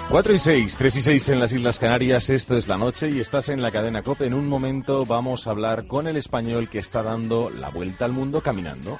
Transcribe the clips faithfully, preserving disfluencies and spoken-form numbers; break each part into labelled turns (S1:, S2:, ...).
S1: cuatro y seis, tres y seis en las Islas Canarias, esto es La Noche y estás en la cadena COPE. En un momento vamos a hablar con el español que está dando la vuelta al mundo caminando.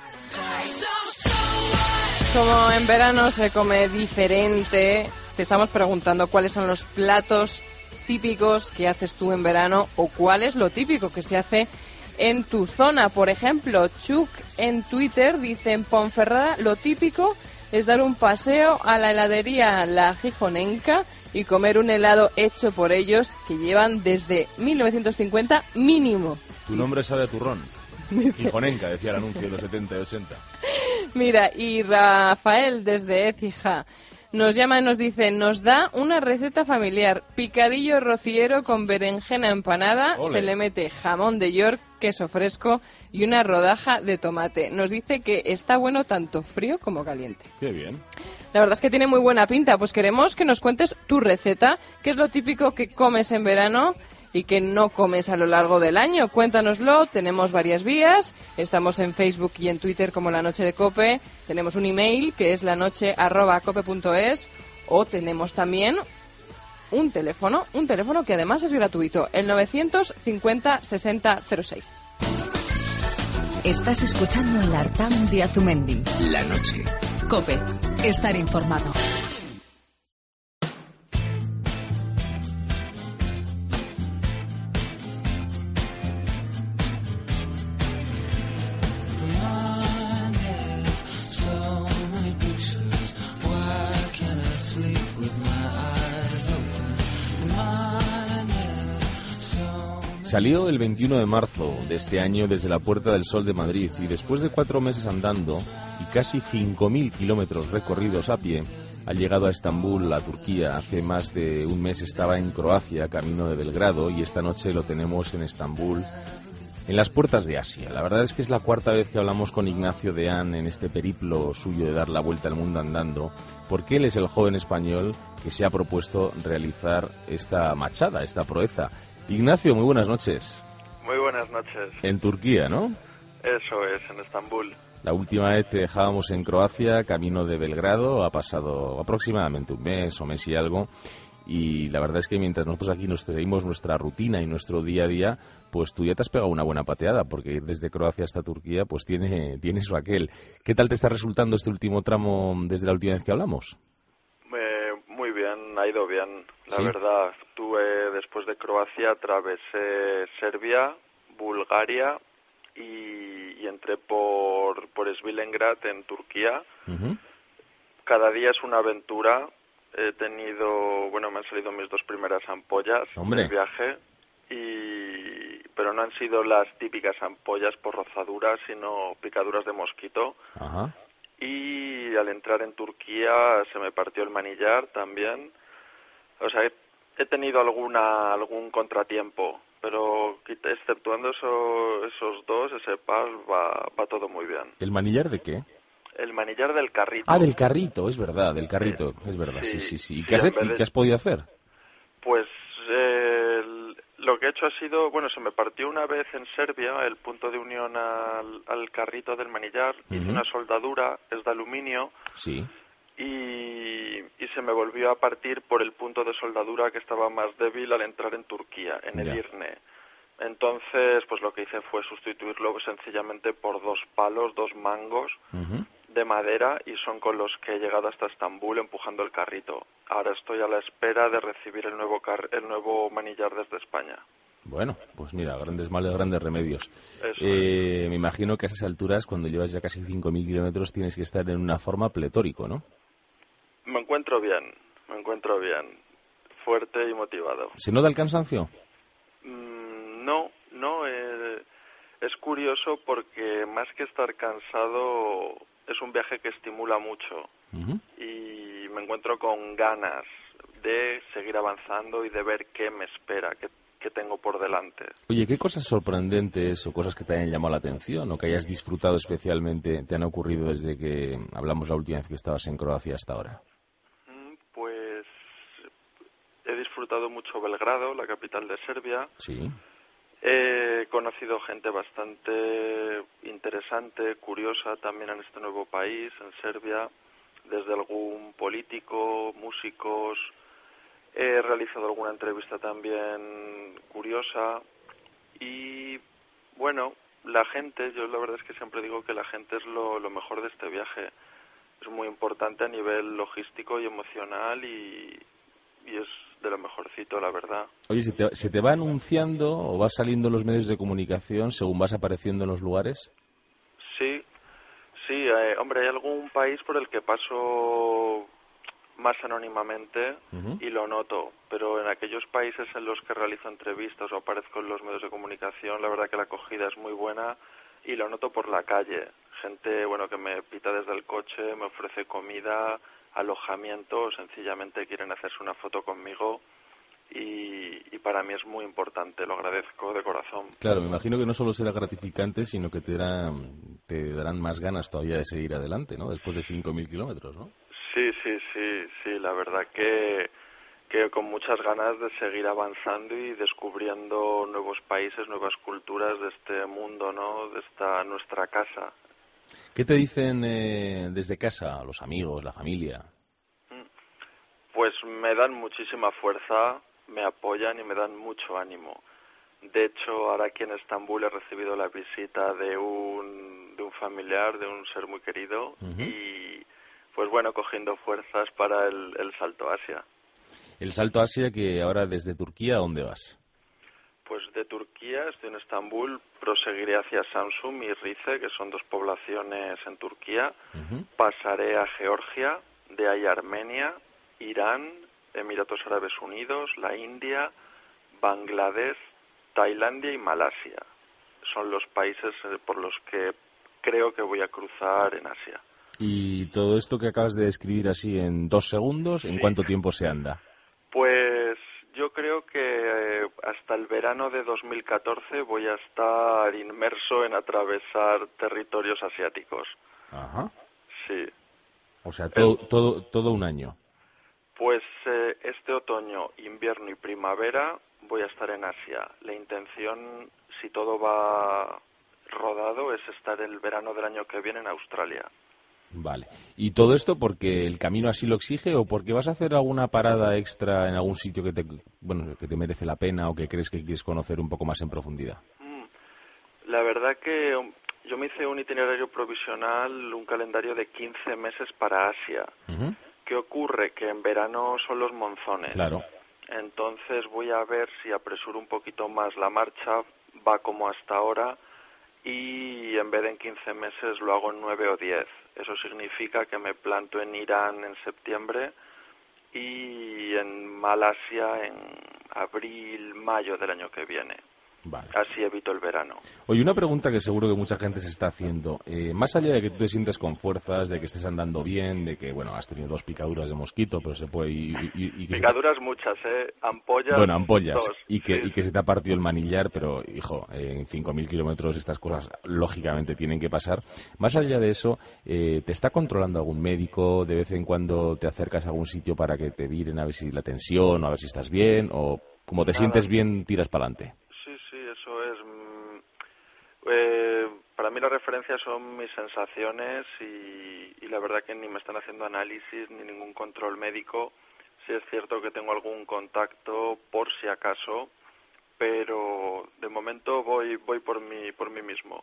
S2: Como en verano se come diferente, te estamos preguntando cuáles son los platos típicos que haces tú en verano o cuál es lo típico que se hace en tu zona. Por ejemplo, Chuck en Twitter dice: en Ponferrada lo típico es dar un paseo a la heladería La Gijonenca y comer un helado hecho por ellos que llevan desde mil novecientos cincuenta mínimo.
S1: Tu nombre sabe a turrón. Gijonenca, decía el anuncio de los setenta y ochenta.
S2: Mira, y Rafael desde Écija nos llama y nos dice: nos da una receta familiar, picadillo rociero con berenjena empanada. Ole. Se le mete jamón de York, queso fresco y una rodaja de tomate. Nos dice que está bueno tanto frío como caliente.
S1: Qué bien.
S2: La verdad es que tiene muy buena pinta. Pues queremos que nos cuentes tu receta, qué es lo típico que comes en verano y que no comes a lo largo del año. Cuéntanoslo, tenemos varias vías, estamos en Facebook y en Twitter como La Noche de Cope, tenemos un email que es lanoche arroba cope punto es o tenemos también un teléfono, un teléfono que además es gratuito, el novecientos cincuenta sesenta cero seis.
S3: Estás escuchando el Artam de Azumendi.
S4: La Noche.
S3: Cope, estar informado.
S1: Salió el veintiuno de marzo de este año desde la Puerta del Sol de Madrid y después de cuatro meses andando y casi cinco mil kilómetros recorridos a pie, ha llegado a Estambul, a Turquía. Hace más de un mes estaba en Croacia, camino de Belgrado, y esta noche lo tenemos en Estambul, en las puertas de Asia. La verdad es que es la cuarta vez que hablamos con Ignacio Deán en este periplo suyo de dar la vuelta al mundo andando, porque él es el joven español que se ha propuesto realizar esta machada, esta proeza. Ignacio, muy buenas noches.
S5: Muy buenas noches.
S1: En Turquía, ¿no?
S5: Eso es, en Estambul.
S1: La última vez te dejábamos en Croacia, camino de Belgrado. Ha pasado aproximadamente un mes o mes y algo. Y la verdad es que mientras nosotros aquí nos seguimos nuestra rutina y nuestro día a día, pues tú ya te has pegado una buena pateada, porque ir desde Croacia hasta Turquía pues tiene, tiene su aquel. ¿Qué tal te está resultando este último tramo desde la última vez que hablamos?
S5: Eh, muy bien, ha ido bien, la
S1: ¿Sí?
S5: verdad. Tuve, después de Croacia, atravesé Serbia, Bulgaria y, y entré por, por Svilengrad en Turquía.
S1: Uh-huh.
S5: Cada día es una aventura. He tenido, bueno, me han salido mis dos primeras ampollas
S1: Hombre.
S5: del viaje, y, pero no han sido las típicas ampollas por rozaduras, sino picaduras de mosquito.
S1: Ajá.
S5: Y al entrar en Turquía se me partió el manillar también. O sea, he, he tenido alguna algún contratiempo, pero exceptuando eso, esos dos, ese par, va, va todo muy bien.
S1: ¿El manillar de qué?
S5: El manillar del carrito.
S1: Ah, del carrito, es verdad, del carrito, es verdad, sí, sí, sí. ¿Y qué has,
S5: en vez
S1: ¿y
S5: de-
S1: qué has podido hacer?
S5: Pues eh, el- lo que he hecho ha sido, bueno, se me partió una vez en Serbia el punto de unión al, al carrito del manillar. Hice
S1: Ujú.
S5: una soldadura, es de aluminio,
S1: Sí.
S5: y, y se me volvió a partir por el punto de soldadura que estaba más débil al entrar en Turquía, en el
S1: Ya.
S5: Irne. Entonces, pues lo que hice fue sustituirlo sencillamente por dos palos, dos mangos
S1: Ujú.
S5: de madera, y son con los que he llegado hasta Estambul empujando el carrito. Ahora estoy a la espera de recibir el nuevo car el nuevo manillar desde España.
S1: Bueno, pues mira, grandes males, grandes remedios.
S5: Eso
S1: Eh, me imagino que a esas alturas, cuando llevas ya casi cinco mil kilómetros, tienes que estar en una forma pletórico, ¿no?
S5: Me encuentro bien, me encuentro bien, fuerte y motivado.
S1: ¿Se nota el cansancio?
S5: Mm, no, no, eh, es curioso porque más que estar cansado es un viaje que estimula mucho,
S1: Ujú.
S5: y me encuentro con ganas de seguir avanzando y de ver qué me espera, qué, qué tengo por delante.
S1: Oye, ¿qué cosas sorprendentes o cosas que te hayan llamado la atención o que hayas disfrutado especialmente te han ocurrido desde que hablamos la última vez que estabas en Croacia hasta ahora?
S5: Mm, Pues he disfrutado mucho Belgrado, la capital de Serbia.
S1: Sí.
S5: He conocido gente bastante interesante, curiosa también en este nuevo país, en Serbia, desde algún político, músicos, He realizado alguna entrevista también curiosa y, bueno, la gente, yo la verdad es que siempre digo que la gente es lo, lo mejor de este viaje. Es muy importante a nivel logístico y emocional y, y es de lo mejorcito, la verdad.
S1: Oye, ¿se te, ¿se te va anunciando o vas saliendo en los medios de comunicación según vas apareciendo en los lugares?
S5: Sí, sí, eh, hombre, hay algún país por el que paso más anónimamente
S1: Uh-huh.
S5: y lo noto, pero en aquellos países en los que realizo entrevistas o aparezco en los medios de comunicación, la verdad que la acogida es muy buena y lo noto por la calle. Gente, bueno, que me pita desde el coche, me ofrece comida, alojamiento, o sencillamente quieren hacerse una foto conmigo y, y para mí es muy importante, lo agradezco de corazón.
S1: Claro, me imagino que no solo será gratificante, sino que te darán, te darán más ganas todavía de seguir adelante, ¿no? Después de cinco mil kilómetros, ¿no?
S5: Sí, sí, sí, sí, la verdad que, que con muchas ganas de seguir avanzando y descubriendo nuevos países, nuevas culturas de este mundo, ¿no? De esta nuestra casa.
S1: ¿Qué te dicen eh, desde casa, los amigos, la familia?
S5: Pues me dan muchísima fuerza, me apoyan y me dan mucho ánimo. De hecho, ahora aquí en Estambul he recibido la visita de un, de un familiar, de un ser muy querido, uh-huh. y pues bueno, cogiendo fuerzas para el, el salto a Asia.
S1: El salto a Asia, que ahora desde Turquía, ¿a dónde vas?
S5: Pues de Turquía, estoy en Estambul, proseguiré hacia Samsun y Rize, que son dos poblaciones en Turquía, uh-huh. pasaré a Georgia, de ahí a Armenia, Irán, Emiratos Árabes Unidos, la India, Bangladesh, Tailandia y Malasia. Son los países por los que creo que voy a cruzar en Asia.
S1: ¿Y todo esto que acabas de describir así en dos segundos, en sí. cuánto tiempo se anda?
S5: Pues yo creo que eh, hasta el verano de dos mil catorce voy a estar inmerso en atravesar territorios asiáticos.
S1: Ajá.
S5: Sí.
S1: O sea, todo, el... todo, todo un año.
S5: Pues eh, este otoño, invierno y primavera voy a estar en Asia. La intención, si todo va rodado, es estar el verano del año que viene en Australia.
S1: Vale. ¿Y todo esto porque el camino así lo exige o porque vas a hacer alguna parada extra en algún sitio que te, bueno, que te merece la pena o que crees que quieres conocer un poco más en profundidad?
S5: La verdad que yo me hice un itinerario provisional, un calendario de quince meses para Asia. Uh-huh. ¿Qué ocurre? Que en verano son los monzones.
S1: Claro.
S5: Entonces voy a ver si apresuro un poquito más la marcha, va como hasta ahora, y en vez de en quince meses lo hago en nueve o diez. Eso significa que me planto en Irán en septiembre y en Malasia en abril, mayo del año que viene.
S1: Vale.
S5: Así evito el verano.
S1: Oye, una pregunta que seguro que mucha gente se está haciendo. Eh, más allá de que tú te sientas con fuerzas, de que estés andando bien, de que, bueno, has tenido dos picaduras de mosquito, pero se puede... Y, y, y que
S5: picaduras
S1: se...
S5: muchas, ¿eh? Ampollas.
S1: Bueno, ampollas.
S5: Dos.
S1: Y que,
S5: sí,
S1: y que
S5: sí.
S1: se te ha partido el manillar, pero, hijo, eh, en cinco mil kilómetros estas cosas lógicamente tienen que pasar. Más allá de eso, eh, ¿te está controlando algún médico? ¿De vez en cuando te acercas a algún sitio para que te miren a ver si la tensión, o a ver si estás bien? ¿O como te Nada. sientes bien, tiras para adelante?
S5: Sí, sí, eso es. Eh, para mí la referencia son mis sensaciones y, y la verdad que ni me están haciendo análisis ni ningún control médico. Sí es cierto que tengo algún contacto por si acaso, pero de momento voy voy por mí por mí mismo.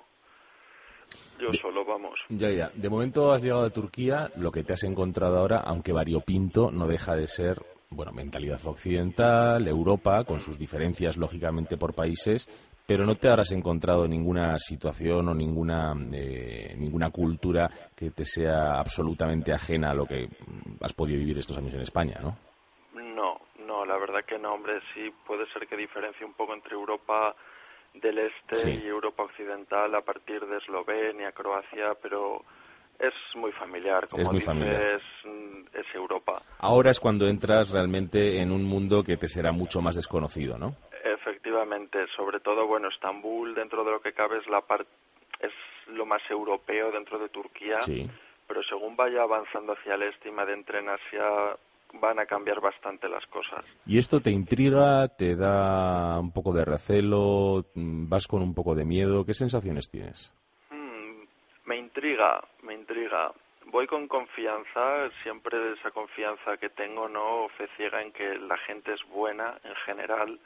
S5: Yo de, solo, vamos.
S1: Ya, ya. De momento has llegado a Turquía, lo que te has encontrado ahora, aunque variopinto, no deja de ser, bueno, mentalidad occidental, Europa, con sus diferencias lógicamente por países, pero no te habrás encontrado ninguna situación o ninguna eh, ninguna cultura que te sea absolutamente ajena a lo que has podido vivir estos años en España, ¿no?
S5: No, no, la verdad que no, hombre, sí puede ser que diferencie un poco entre Europa del Este sí. y Europa Occidental a partir de Eslovenia, Croacia, pero es muy familiar, como
S1: es muy
S5: dices,
S1: familiar.
S5: Es Europa.
S1: Ahora es cuando entras realmente en un mundo que te será mucho más desconocido, ¿no?
S5: Efectivamente, sobre todo, bueno, Estambul, dentro de lo que cabe, es la parte es lo más europeo dentro de Turquía,
S1: sí.
S5: pero según vaya avanzando hacia el este y me adentre en Asia, van a cambiar bastante las cosas.
S1: ¿Y esto te intriga, te da un poco de recelo, vas con un poco de miedo? ¿Qué sensaciones tienes?
S5: Hmm, me intriga, me intriga, voy con confianza, siempre esa confianza que tengo, no fe ciega en que la gente es buena en general.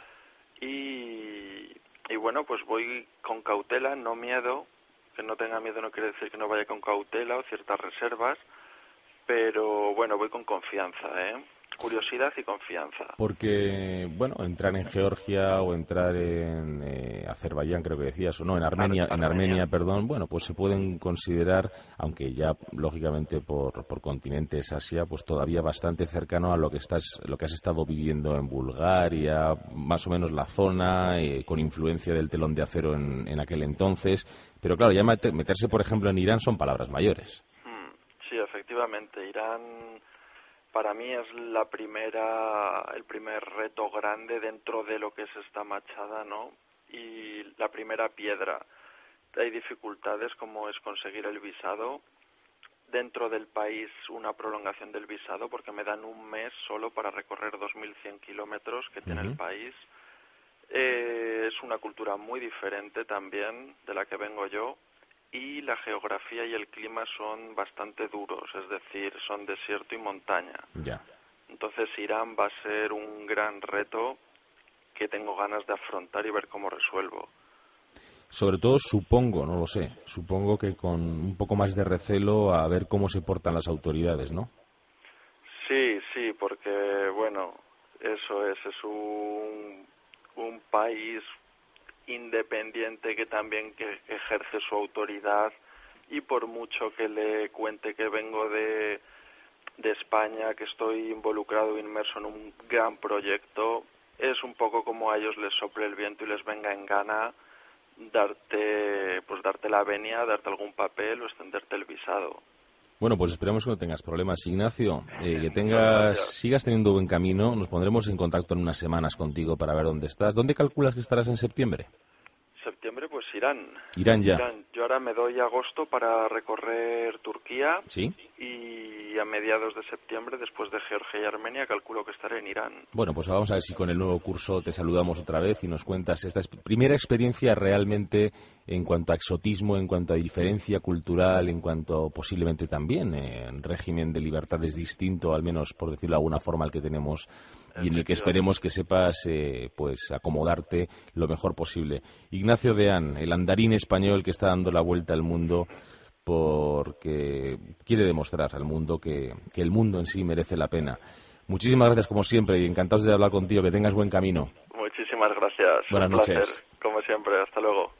S5: Y, y bueno, pues voy con cautela, no miedo. Que no tenga miedo no quiere decir que no vaya con cautela o ciertas reservas, pero bueno, voy con confianza, ¿eh? Curiosidad y confianza.
S1: Porque, bueno, entrar en Georgia o entrar en eh, Azerbaiyán, creo que decías, o no, en Armenia, Ar- en Armenia, perdón, bueno, pues se pueden considerar, aunque ya lógicamente por, por continentes Asia, pues todavía bastante cercano a lo que estás, lo que has estado viviendo en Bulgaria, más o menos la zona, eh, con influencia del telón de acero en, en aquel entonces. Pero claro, ya meterse, por ejemplo, en Irán son palabras mayores.
S5: Sí, efectivamente, Irán para mí es la primera, el primer reto grande dentro de lo que es esta machada, ¿no? Y la primera piedra. Hay dificultades como es conseguir el visado. Dentro del país una prolongación del visado porque me dan un mes solo para recorrer dos mil cien kilómetros que tiene uh-huh. el país. Eh, es una cultura muy diferente también de la que vengo yo. Y la geografía y el clima son bastante duros, es decir, son desierto y montaña.
S1: Ya.
S5: Entonces Irán va a ser un gran reto que tengo ganas de afrontar y ver cómo resuelvo.
S1: Sobre todo, supongo, no lo sé, supongo que con un poco más de recelo a ver cómo se portan las autoridades, ¿no?
S5: Sí, sí, porque, bueno, eso es, es un, un país independiente que también que ejerce su autoridad y por mucho que le cuente que vengo de, de España, que estoy involucrado, inmerso en un gran proyecto, es un poco como a ellos les sople el viento y les venga en gana darte, pues darte la venia, darte algún papel o extenderte el visado.
S1: Bueno, pues esperemos que no tengas problemas, Ignacio, eh, que tengas, sigas teniendo buen camino. Nos pondremos en contacto en unas semanas contigo para ver dónde estás. ¿Dónde calculas que estarás en septiembre?
S5: Septiembre, pues Irán.
S1: Irán ya.
S5: Irán. Yo ahora me doy agosto para recorrer Turquía.
S1: Sí.
S5: Y a mediados de septiembre, después de Georgia y Armenia, calculo que estaré en Irán.
S1: Bueno, pues vamos a ver si con el nuevo curso te saludamos otra vez y nos cuentas esta primera experiencia realmente en cuanto a exotismo, en cuanto a diferencia cultural, en cuanto posiblemente también en régimen de libertades distinto, al menos por decirlo de alguna forma, al que tenemos y en el que esperemos que sepas eh, pues acomodarte lo mejor posible. Ignacio Deán, el andarín español que está dando la vuelta al mundo porque quiere demostrar al mundo que, que el mundo en sí merece la pena. Muchísimas gracias como siempre y encantados de hablar contigo, que tengas buen camino.
S5: Muchísimas gracias.
S1: Buenas
S5: Un
S1: noches.
S5: Placer, como siempre, hasta luego.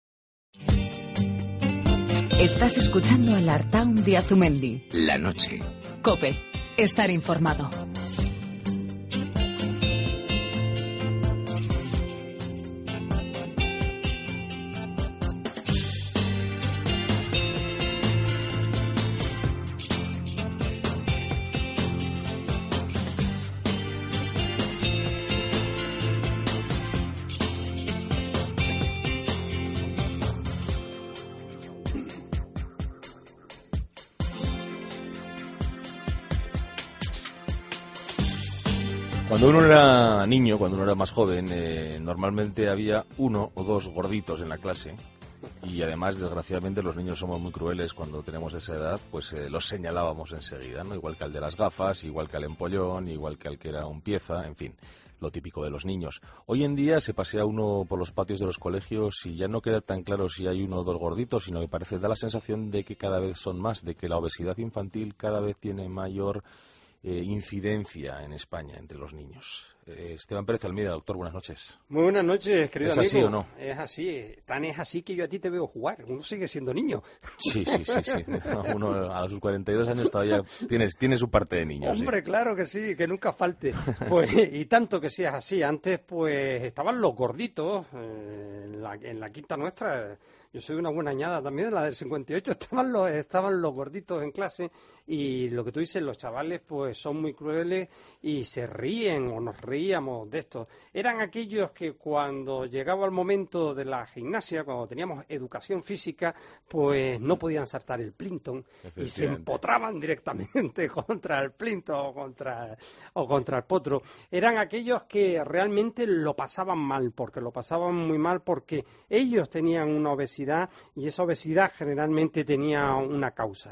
S3: Estás escuchando al Artaun de Azumendi.
S4: La noche.
S3: COPE. Estar informado.
S1: Cuando uno era niño, cuando uno era más joven, eh, normalmente había uno o dos gorditos en la clase y además, desgraciadamente, los niños somos muy crueles cuando tenemos esa edad, pues eh, los señalábamos enseguida, ¿no? Igual que al de las gafas, igual que al empollón, igual que al que era un pieza, en fin, lo típico de los niños. Hoy en día se pasea uno por los patios de los colegios y ya no queda tan claro si hay uno o dos gorditos, sino que parece, da la sensación de que cada vez son más, de que la obesidad infantil cada vez tiene mayor Eh, incidencia en España entre los niños. Eh, Esteban Pérez Almeida, doctor, buenas noches.
S6: Muy buenas noches, querido
S1: ¿Es
S6: amigo.
S1: así o no?
S6: Es así, tan es así que yo a ti te veo jugar, uno sigue siendo niño.
S1: Sí, sí, sí, sí. Uno a sus cuarenta y dos años todavía tiene, tiene su parte de niño.
S6: Hombre,
S1: sí.
S6: Claro que sí, que nunca falte. Pues, y tanto que seas así, antes pues estaban los gorditos eh, en, la, en la quinta nuestra. Yo soy una buena añada también, la del cincuenta y ocho, estaban los, estaban los gorditos en clase y lo que tú dices, los chavales pues son muy crueles y se ríen o nos reíamos de esto. Eran aquellos que cuando llegaba el momento de la gimnasia, cuando teníamos educación física, pues no podían saltar el plinton y se empotraban directamente contra el plinton o contra, o contra el potro. Eran aquellos que realmente lo pasaban mal, porque lo pasaban muy mal porque ellos tenían una obesidad y esa obesidad generalmente tenía una causa.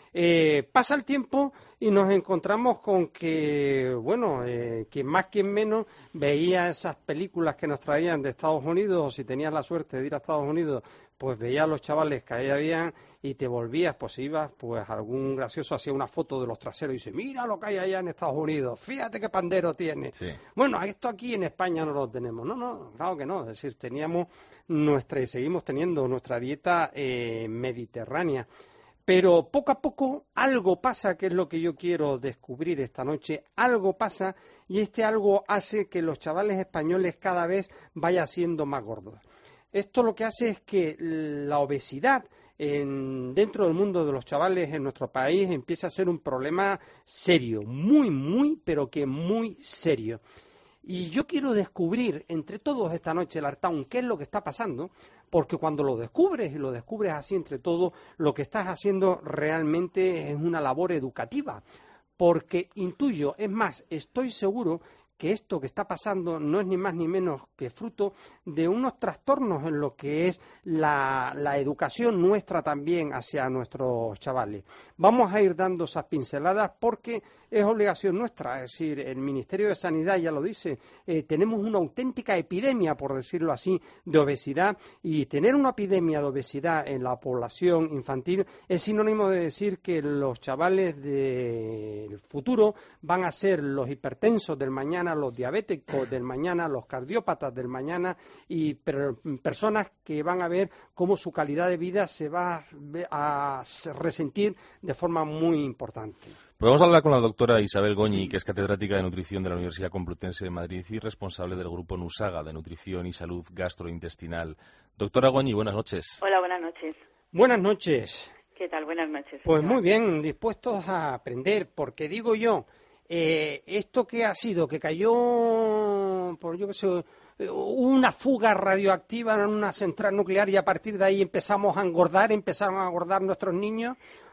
S6: Eh, pasa el tiempo y nos encontramos con que, bueno, eh, quien más, quien menos veía esas películas que nos traían de Estados Unidos, o si tenías la suerte de ir a Estados Unidos, pues veías a los chavales que ahí habían y te volvías, pues ibas, pues algún gracioso hacía una foto de los traseros y dice, mira lo que hay allá en Estados Unidos, fíjate qué pandero tiene.
S1: Sí.
S6: Bueno, esto aquí en España no lo tenemos. No, no, claro que no. Es decir, teníamos nuestra y seguimos teniendo nuestra dieta eh, mediterránea. Pero poco a poco algo pasa, que es lo que yo quiero descubrir esta noche, algo pasa y este algo hace que los chavales españoles cada vez vayan siendo más gordos. Esto lo que hace es que la obesidad en, dentro del mundo de los chavales en nuestro país empieza a ser un problema serio, muy, muy, pero que muy serio. Y yo quiero descubrir entre todos esta noche, Lartaun, qué es lo que está pasando, porque cuando lo descubres y lo descubres así entre todos, lo que estás haciendo realmente es una labor educativa, porque intuyo, es más, estoy seguro que esto que está pasando no es ni más ni menos que fruto de unos trastornos en lo que es la, la educación nuestra también hacia nuestros chavales. Vamos a ir dando esas pinceladas porque es obligación nuestra, es decir, el Ministerio de Sanidad ya lo dice, eh, tenemos una auténtica epidemia, por decirlo así, de obesidad, y tener una epidemia de obesidad en la población infantil es sinónimo de decir que los chavales del futuro van a ser los hipertensos del mañana, los diabéticos del mañana, los cardiópatas del mañana y per personas que van a ver cómo su calidad de vida se va a resentir de forma muy importante.
S1: Pues vamos a hablar con la doctora Isabel Goñi, que es catedrática de nutrición de la Universidad Complutense de Madrid y responsable del grupo NUSAGA de Nutrición y Salud Gastrointestinal. Doctora Goñi, buenas noches.
S4: Hola, buenas noches.
S6: Buenas noches.
S4: ¿Qué tal? Buenas noches.
S6: Pues muy bien, dispuestos a aprender, porque digo yo, eh, esto que ha sido, que cayó, por yo que sé, una fuga radioactiva en una central nuclear y a partir de ahí empezamos a engordar, empezaron a engordar nuestros niños,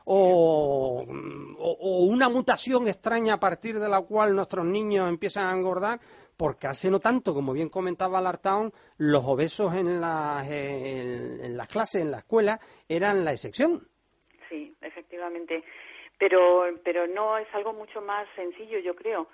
S6: o, o, o una mutación extraña a partir de la cual nuestros niños empiezan a engordar, porque hace no tanto, como bien comentaba Lartaun, los obesos en las, en, en las clases, en la escuela, eran la excepción.
S4: Sí, efectivamente, pero, pero no es algo mucho más sencillo, yo creo.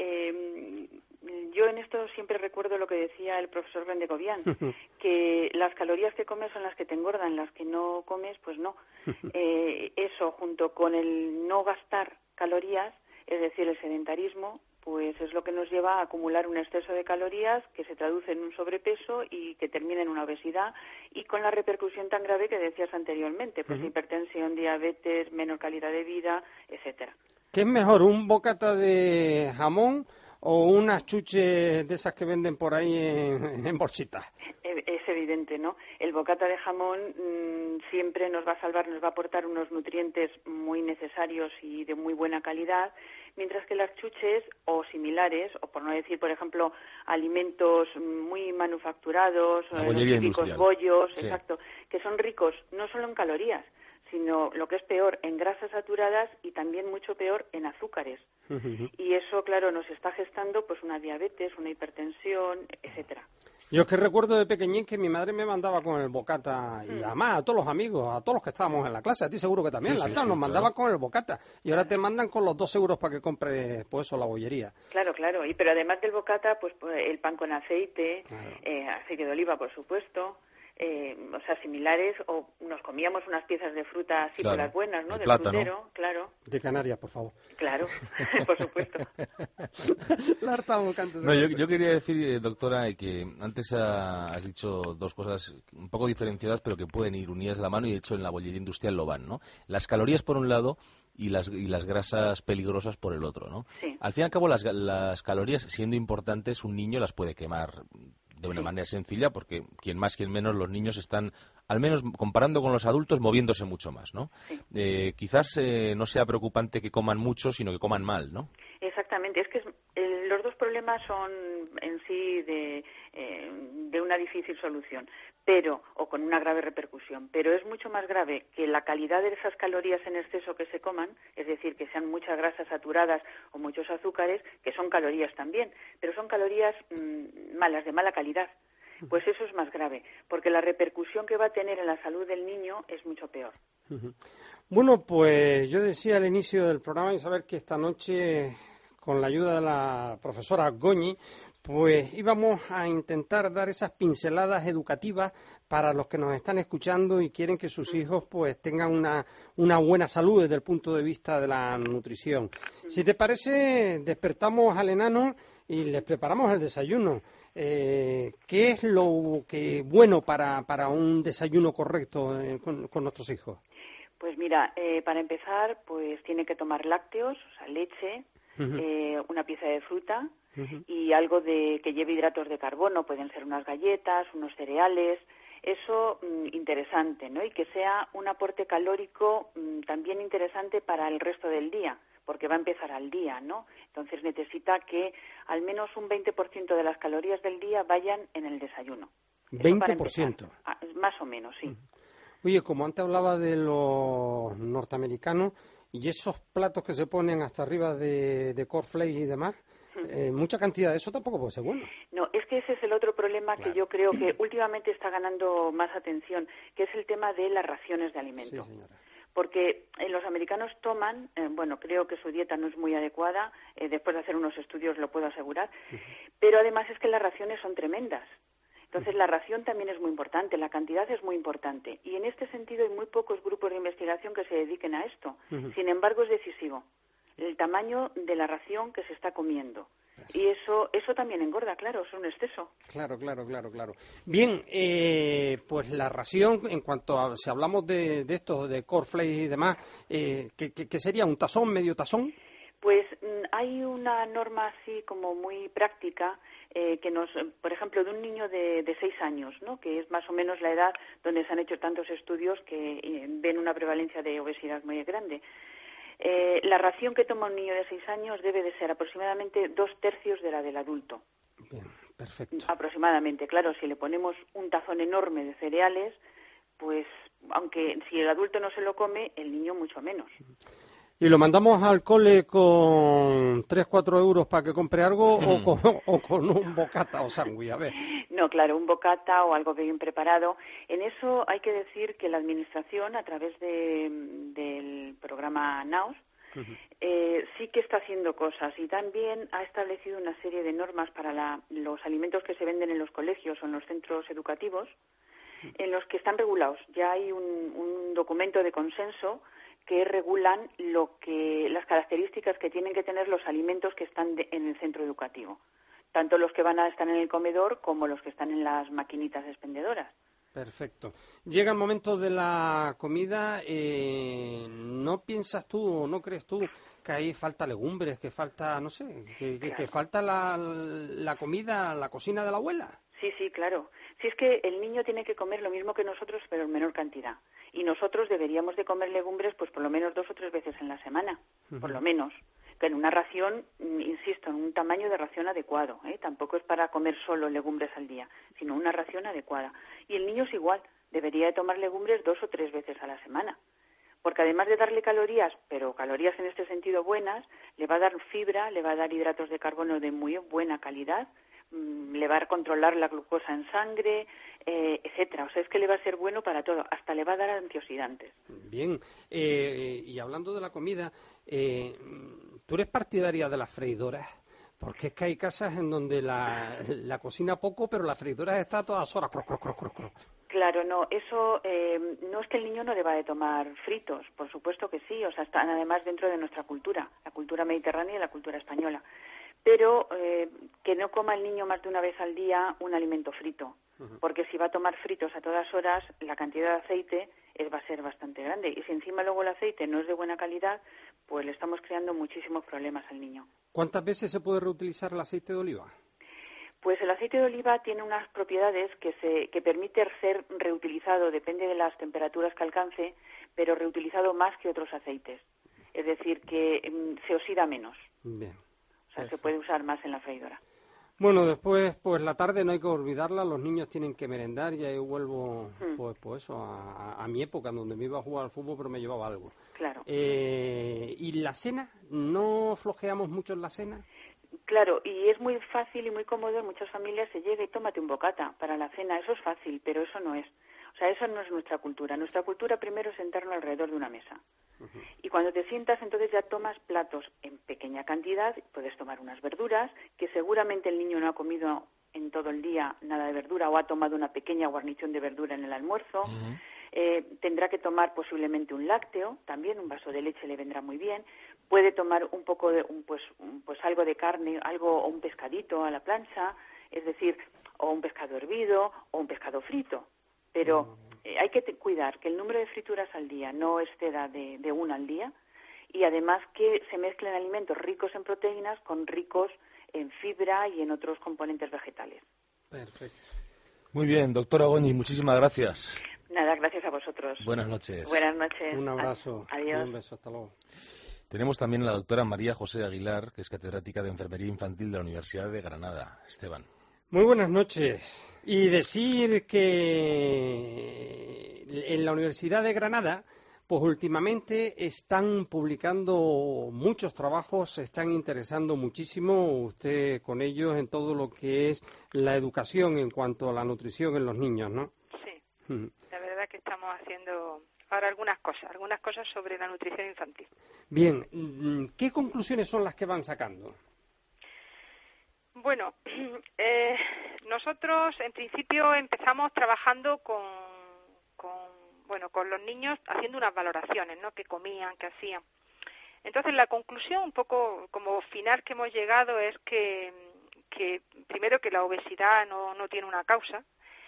S4: Eh, yo en esto siempre recuerdo lo que decía el profesor Bendegovian, que las calorías que comes son las que te engordan, las que no comes, pues no. Eh, eso, junto con el no gastar calorías, es decir, el sedentarismo, pues es lo que nos lleva a acumular un exceso de calorías que se traduce en un sobrepeso y que termina en una obesidad y con la repercusión tan grave que decías anteriormente, pues uh-huh. hipertensión, diabetes, menor calidad de vida, etcétera.
S6: ¿Qué es mejor, un bocata de jamón o unas chuches de esas que venden por ahí en, en bolsitas?
S4: Es evidente, ¿no? El bocata de jamón mmm, siempre nos va a salvar, nos va a aportar unos nutrientes muy necesarios y de muy buena calidad, mientras que las chuches o similares, o por no decir, por ejemplo, alimentos muy manufacturados, los típicos bollos, sí. exacto, que son ricos no solo en calorías, sino lo que es peor, en grasas saturadas y también mucho peor en azúcares. Uh-huh. Y eso, claro, nos está gestando pues una diabetes, una hipertensión, etcétera.
S6: Yo es que recuerdo de pequeñín que mi madre me mandaba con el bocata, y además a todos los amigos, a todos los que estábamos en la clase, a ti seguro que también, sí, sí, sí, nos claro. mandaba con el bocata, y ahora te mandan con los dos euros para que compres, pues eso, la bollería.
S4: Claro, claro, y pero además del bocata, pues el pan con aceite, claro. eh, aceite de oliva, por supuesto, Eh, o sea, similares, o nos comíamos unas piezas de fruta así
S1: claro.
S4: por las buenas, ¿no?
S1: El
S4: Del
S1: plátano.
S4: frutero, claro.
S6: De Canarias, por favor.
S4: Claro, por supuesto.
S1: no, yo, yo quería decir, eh, doctora, que antes ha, has dicho dos cosas un poco diferenciadas, pero que pueden ir unidas de la mano y de hecho en la bollería industrial lo van, ¿no? Las calorías por un lado y las, y las grasas peligrosas por el otro, ¿no?
S4: Sí.
S1: Al fin y al cabo, las, las calorías, siendo importantes, un niño las puede quemar de una sí. manera sencilla, porque quien más, quien menos, los niños están, al menos comparando con los adultos, moviéndose mucho más, ¿no?
S4: Sí.
S1: Eh, quizás eh, no sea preocupante que coman mucho, sino que coman mal, ¿no?
S4: Exactamente, es que es, el, los dos problemas son en sí de, eh, de una difícil solución, pero o con una grave repercusión, pero es mucho más grave que la calidad de esas calorías en exceso que se coman, es decir, que sean muchas grasas saturadas o muchos azúcares, que son calorías también, pero son calorías mmm, malas, de mala calidad. pues eso es más grave, porque la repercusión que va a tener en la salud del niño es mucho peor.
S6: Bueno, pues yo decía al inicio del programa, Isabel, que esta noche, con la ayuda de la profesora Goñi, pues íbamos a intentar dar esas pinceladas educativas para los que nos están escuchando y quieren que sus hijos pues tengan una, una buena salud desde el punto de vista de la nutrición. Si te parece, despertamos al enano y les preparamos el desayuno. Eh, ¿Qué es lo que bueno para, para un desayuno correcto eh, con, con nuestros hijos?
S4: Pues mira, eh, para empezar, pues tiene que tomar lácteos, o sea, leche,
S6: Uh-huh.
S4: eh, una pieza de fruta
S6: Uh-huh.
S4: y algo de que lleve hidratos de carbono, pueden ser unas galletas, unos cereales, eso mmm, interesante, ¿no? Y que sea un aporte calórico mmm, también interesante para el resto del día, porque va a empezar al día, ¿no? Entonces necesita que al menos un veinte por ciento de las calorías del día vayan en el desayuno.
S6: veinte por ciento.
S4: Ah, más o menos, sí.
S6: Uh-huh. Oye, como antes hablaba de los norteamericanos y esos platos que se ponen hasta arriba de, de cornflakes y demás, eh, mucha cantidad de eso tampoco puede ser bueno.
S4: No, es que ese es el otro problema
S6: Claro.
S4: que yo creo que últimamente está ganando más atención, que es el tema de las raciones de alimento.
S6: Sí, señora.
S4: Porque eh, los americanos toman, eh, bueno, creo que su dieta no es muy adecuada, eh, después de hacer unos estudios lo puedo asegurar, uh-huh. pero además es que las raciones son tremendas. Entonces, la ración también es muy importante, la cantidad es muy importante. Y en este sentido hay muy pocos grupos de investigación que se dediquen a esto. Uh-huh. Sin embargo, es decisivo el tamaño de la ración que se está comiendo. Y eso eso también engorda, claro, es un exceso.
S6: Claro, claro, claro, claro. Bien, eh, pues la ración, en cuanto a, si hablamos de, de esto, de cornflakes y demás, eh, ¿qué, qué, ¿qué sería? ¿Un tazón, medio tazón?
S4: Pues hay una norma así como muy práctica eh, que nos, por ejemplo, de un niño de, de seis años, ¿no? Que es más o menos la edad donde se han hecho tantos estudios que eh, ven una prevalencia de obesidad muy grande. Eh, la ración que toma un niño de seis años debe de ser aproximadamente dos tercios de la del adulto.
S6: Bien, perfecto.
S4: Aproximadamente, claro, si le ponemos un tazón enorme de cereales, pues aunque si el adulto no se lo come, el niño mucho menos.
S6: ¿Y lo mandamos al cole con tres, cuatro euros para que compre algo o, con, o con un bocata o sándwich? A ver.
S4: No, claro, un bocata o algo bien preparado. En eso hay que decir que la Administración, a través de, del programa NAOS, uh-huh. eh, sí que está haciendo cosas y también ha establecido una serie de normas para la, los alimentos que se venden en los colegios o en los centros educativos, uh-huh. en los que están regulados. Ya hay un, un documento de consenso que regulan lo que las características que tienen que tener los alimentos que están de, en el centro educativo, tanto los que van a estar en el comedor como los que están en las maquinitas expendedoras.
S6: Perfecto. Llega el momento de la comida. Eh, ¿No piensas tú o no crees tú que ahí falta legumbres, que falta, no sé, que, que, claro. que falta la, la comida, la cocina de la abuela?
S4: Sí, sí, claro. Si es que el niño tiene que comer lo mismo que nosotros, pero en menor cantidad. Y nosotros deberíamos de comer legumbres pues por lo menos dos o tres veces en la semana, uh-huh. por lo menos. Que en una ración, insisto, en un tamaño de ración adecuado. ¿eh? Tampoco es para comer solo legumbres al día, sino una ración adecuada. Y el niño es igual, debería de tomar legumbres dos o tres veces a la semana. Porque además de darle calorías, pero calorías en este sentido buenas, le va a dar fibra, le va a dar hidratos de carbono de muy buena calidad, le va a controlar la glucosa en sangre, eh, etcétera. O sea, es que le va a ser bueno para todo, hasta le va a dar antioxidantes.
S6: Bien, eh, y hablando de la comida, eh, ¿tú eres partidaria de las freidoras? Porque es que hay casas en donde la, la cocina poco, pero la freidora está a todas horas. Croc, croc, croc, croc, croc.
S4: Claro, no, eso eh, no es que el niño no deba de tomar fritos, por supuesto que sí, o sea, están además dentro de nuestra cultura, la cultura mediterránea y la cultura española. Pero eh, que no coma el niño más de una vez al día un alimento frito, uh-huh. porque si va a tomar fritos a todas horas, la cantidad de aceite es, va a ser bastante grande. Y si encima luego el aceite no es de buena calidad, pues le estamos creando muchísimos problemas al niño.
S6: ¿Cuántas veces se puede reutilizar el aceite de oliva?
S4: Pues el aceite de oliva tiene unas propiedades que, se, que permite ser reutilizado, depende de las temperaturas que alcance, pero reutilizado más que otros aceites. Es decir, que mm, se oxida menos.
S6: Bien.
S4: O sea, se puede usar más en la freidora.
S6: Bueno, después, pues la tarde no hay que olvidarla, los niños tienen que merendar y ahí vuelvo, hmm. pues, pues eso, a, a mi época, en donde me iba a jugar al fútbol, pero me llevaba algo.
S4: Claro.
S6: Eh, ¿Y la cena? ¿No flojeamos mucho en la cena?
S4: Claro, y es muy fácil y muy cómodo, en muchas familias se llega y tómate un bocata para la cena, eso es fácil, pero eso no es. O sea, eso no es nuestra cultura. Nuestra cultura primero es sentarnos alrededor de una mesa. Uh-huh. Y cuando te sientas, entonces ya tomas platos en pequeña cantidad, puedes tomar unas verduras, que seguramente el niño no ha comido en todo el día nada de verdura o ha tomado una pequeña guarnición de verdura en el almuerzo. Uh-huh. Eh, tendrá que tomar posiblemente un lácteo, también un vaso de leche le vendrá muy bien. Puede tomar un poco de, un, pues, un, pues algo de carne, algo o un pescadito a la plancha, es decir, o un pescado hervido o un pescado frito. Pero eh, hay que te, cuidar que el número de frituras al día no exceda de, de una al día y además que se mezclen alimentos ricos en proteínas con ricos en fibra y en otros componentes vegetales.
S1: Perfecto. Muy bien, doctora Goñi, muchísimas gracias.
S4: Nada, gracias a vosotros.
S1: Buenas noches.
S4: Buenas noches.
S6: Un abrazo.
S4: Adiós.
S6: Un beso, hasta luego.
S1: Tenemos también a la doctora María José Aguilar, que es catedrática de Enfermería Infantil de la Universidad de Granada. Esteban.
S6: Muy buenas noches. Y decir que en la Universidad de Granada, pues últimamente están publicando muchos trabajos, se están interesando muchísimo usted con ellos en todo lo que es la educación en cuanto a la nutrición en los niños, ¿no?
S7: Sí, uh-huh. La verdad que estamos haciendo ahora algunas cosas, algunas cosas sobre la nutrición infantil.
S6: Bien, ¿qué conclusiones son las que van sacando?
S7: Bueno, eh, nosotros en principio empezamos trabajando con, con, bueno, con los niños haciendo unas valoraciones, ¿no? Qué comían, qué hacían. Entonces la conclusión un poco como final que hemos llegado es que, que primero que la obesidad no, no tiene una causa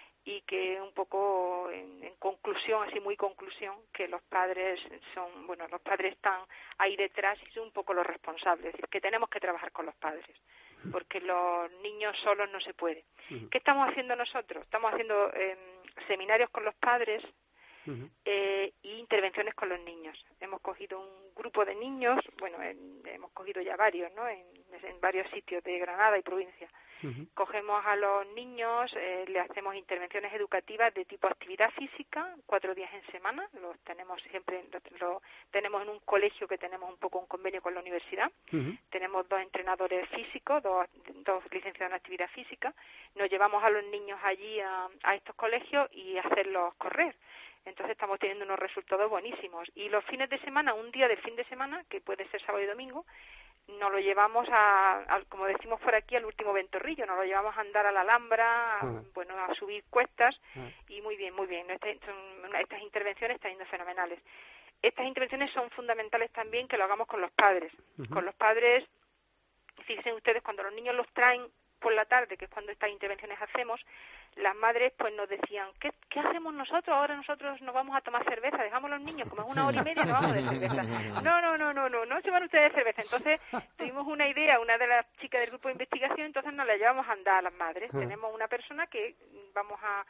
S7: y que un poco en, en conclusión, así muy conclusión, que los padres son, bueno, los padres están ahí detrás y son un poco los responsables, es decir, que tenemos que trabajar con los padres, porque los niños solos no se puede. Uh-huh. ¿Qué estamos haciendo nosotros? Estamos haciendo eh, seminarios con los padres uh-huh. eh, y intervenciones con los niños. Hemos cogido un grupo de niños, bueno, en, hemos cogido ya varios, ¿no? En, en varios sitios de Granada y provincia. Uh-huh. Cogemos a los niños, eh, le hacemos intervenciones educativas de tipo actividad física, cuatro días en semana, los tenemos siempre, lo, lo tenemos en un colegio que tenemos un poco un convenio con la universidad, uh-huh. Tenemos dos entrenadores físicos, dos, dos licenciados en actividad física, nos llevamos a los niños allí a, a estos colegios y hacerlos correr. Entonces estamos teniendo unos resultados buenísimos. Y los fines de semana, un día del fin de semana, que puede ser sábado y domingo, nos lo llevamos a, a, como decimos por aquí, al último ventorrillo, nos lo llevamos a andar a la Alhambra, a, uh-huh. bueno, a subir cuestas, uh-huh. Y muy bien, muy bien. Estas, estas intervenciones están yendo fenomenales. Estas intervenciones son fundamentales también que lo hagamos con los padres. Uh-huh. Con los padres, fíjense ustedes, cuando los niños los traen por la tarde, que es cuando estas intervenciones hacemos, las madres pues nos decían, ¿qué, qué hacemos nosotros? Ahora nosotros nos vamos a tomar cerveza, dejamos a los niños, como es una hora y media, nos vamos de cerveza. No, no, no, no, no, no se van ustedes de cerveza. Entonces tuvimos una idea, una de las chicas del grupo de investigación, entonces nos la llevamos a andar a las madres. Tenemos una persona que vamos a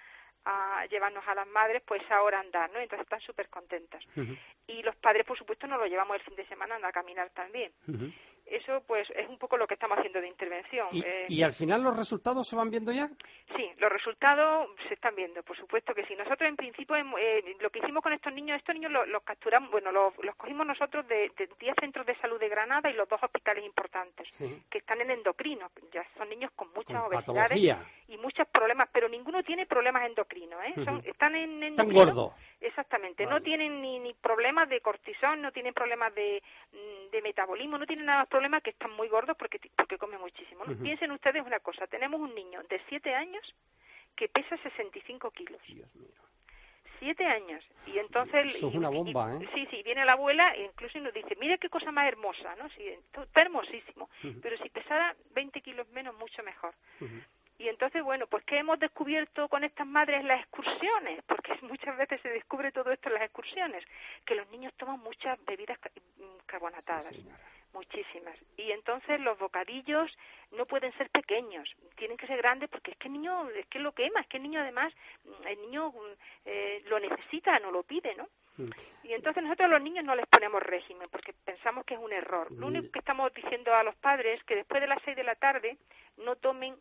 S7: a llevarnos a las madres pues ahora a andar, ¿no? Entonces están súper contentas. Uh-huh. Y los padres, por supuesto, nos lo llevamos el fin de semana a andar a caminar también. Uh-huh. Eso, pues, es un poco lo que estamos haciendo de intervención.
S6: ¿Y,
S7: eh,
S6: ¿Y al final los resultados se van viendo ya?
S7: Sí, los resultados se están viendo, por supuesto que sí. Nosotros, en principio, eh, lo que hicimos con estos niños, estos niños los, los capturamos, bueno, los, los cogimos nosotros de, de diez centros de salud de Granada y los dos hospitales importantes, sí. Que están en endocrino. Ya son niños con muchas con obesidades patología. Y muchos problemas, pero ninguno tiene problemas endocrinos, ¿eh? Uh-huh. Son, están en endocrino.
S6: Están gordos.
S7: Exactamente. Vale. No tienen ni, ni problemas de cortisol, no tienen problemas de, de metabolismo, no tienen nada más problemas que están muy gordos porque, porque comen muchísimo, ¿no? Uh-huh. Piensen ustedes una cosa, tenemos un niño de siete años que pesa sesenta y cinco kilos.
S6: Dios mío.
S7: Siete años. Y entonces...
S6: Eso es una bomba,
S7: y,
S6: ¿eh?
S7: Sí, sí, viene la abuela e incluso nos dice, mira qué cosa más hermosa, ¿no? Sí, está hermosísimo. Uh-huh. Pero si pesara veinte kilos menos, mucho mejor. Uh-huh. Y entonces, bueno, pues ¿qué hemos descubierto con estas madres? Las excursiones, porque muchas veces se descubre todo esto en las excursiones, que los niños toman muchas bebidas carbonatadas, sí, muchísimas. Y entonces los bocadillos no pueden ser pequeños, tienen que ser grandes porque es que el niño, es que lo quema, es que el niño además, el niño eh, lo necesita, no lo pide, ¿no? Y entonces nosotros a los niños no les ponemos régimen porque pensamos que es un error. Lo único que estamos diciendo a los padres es que después de las seis de la tarde no tomen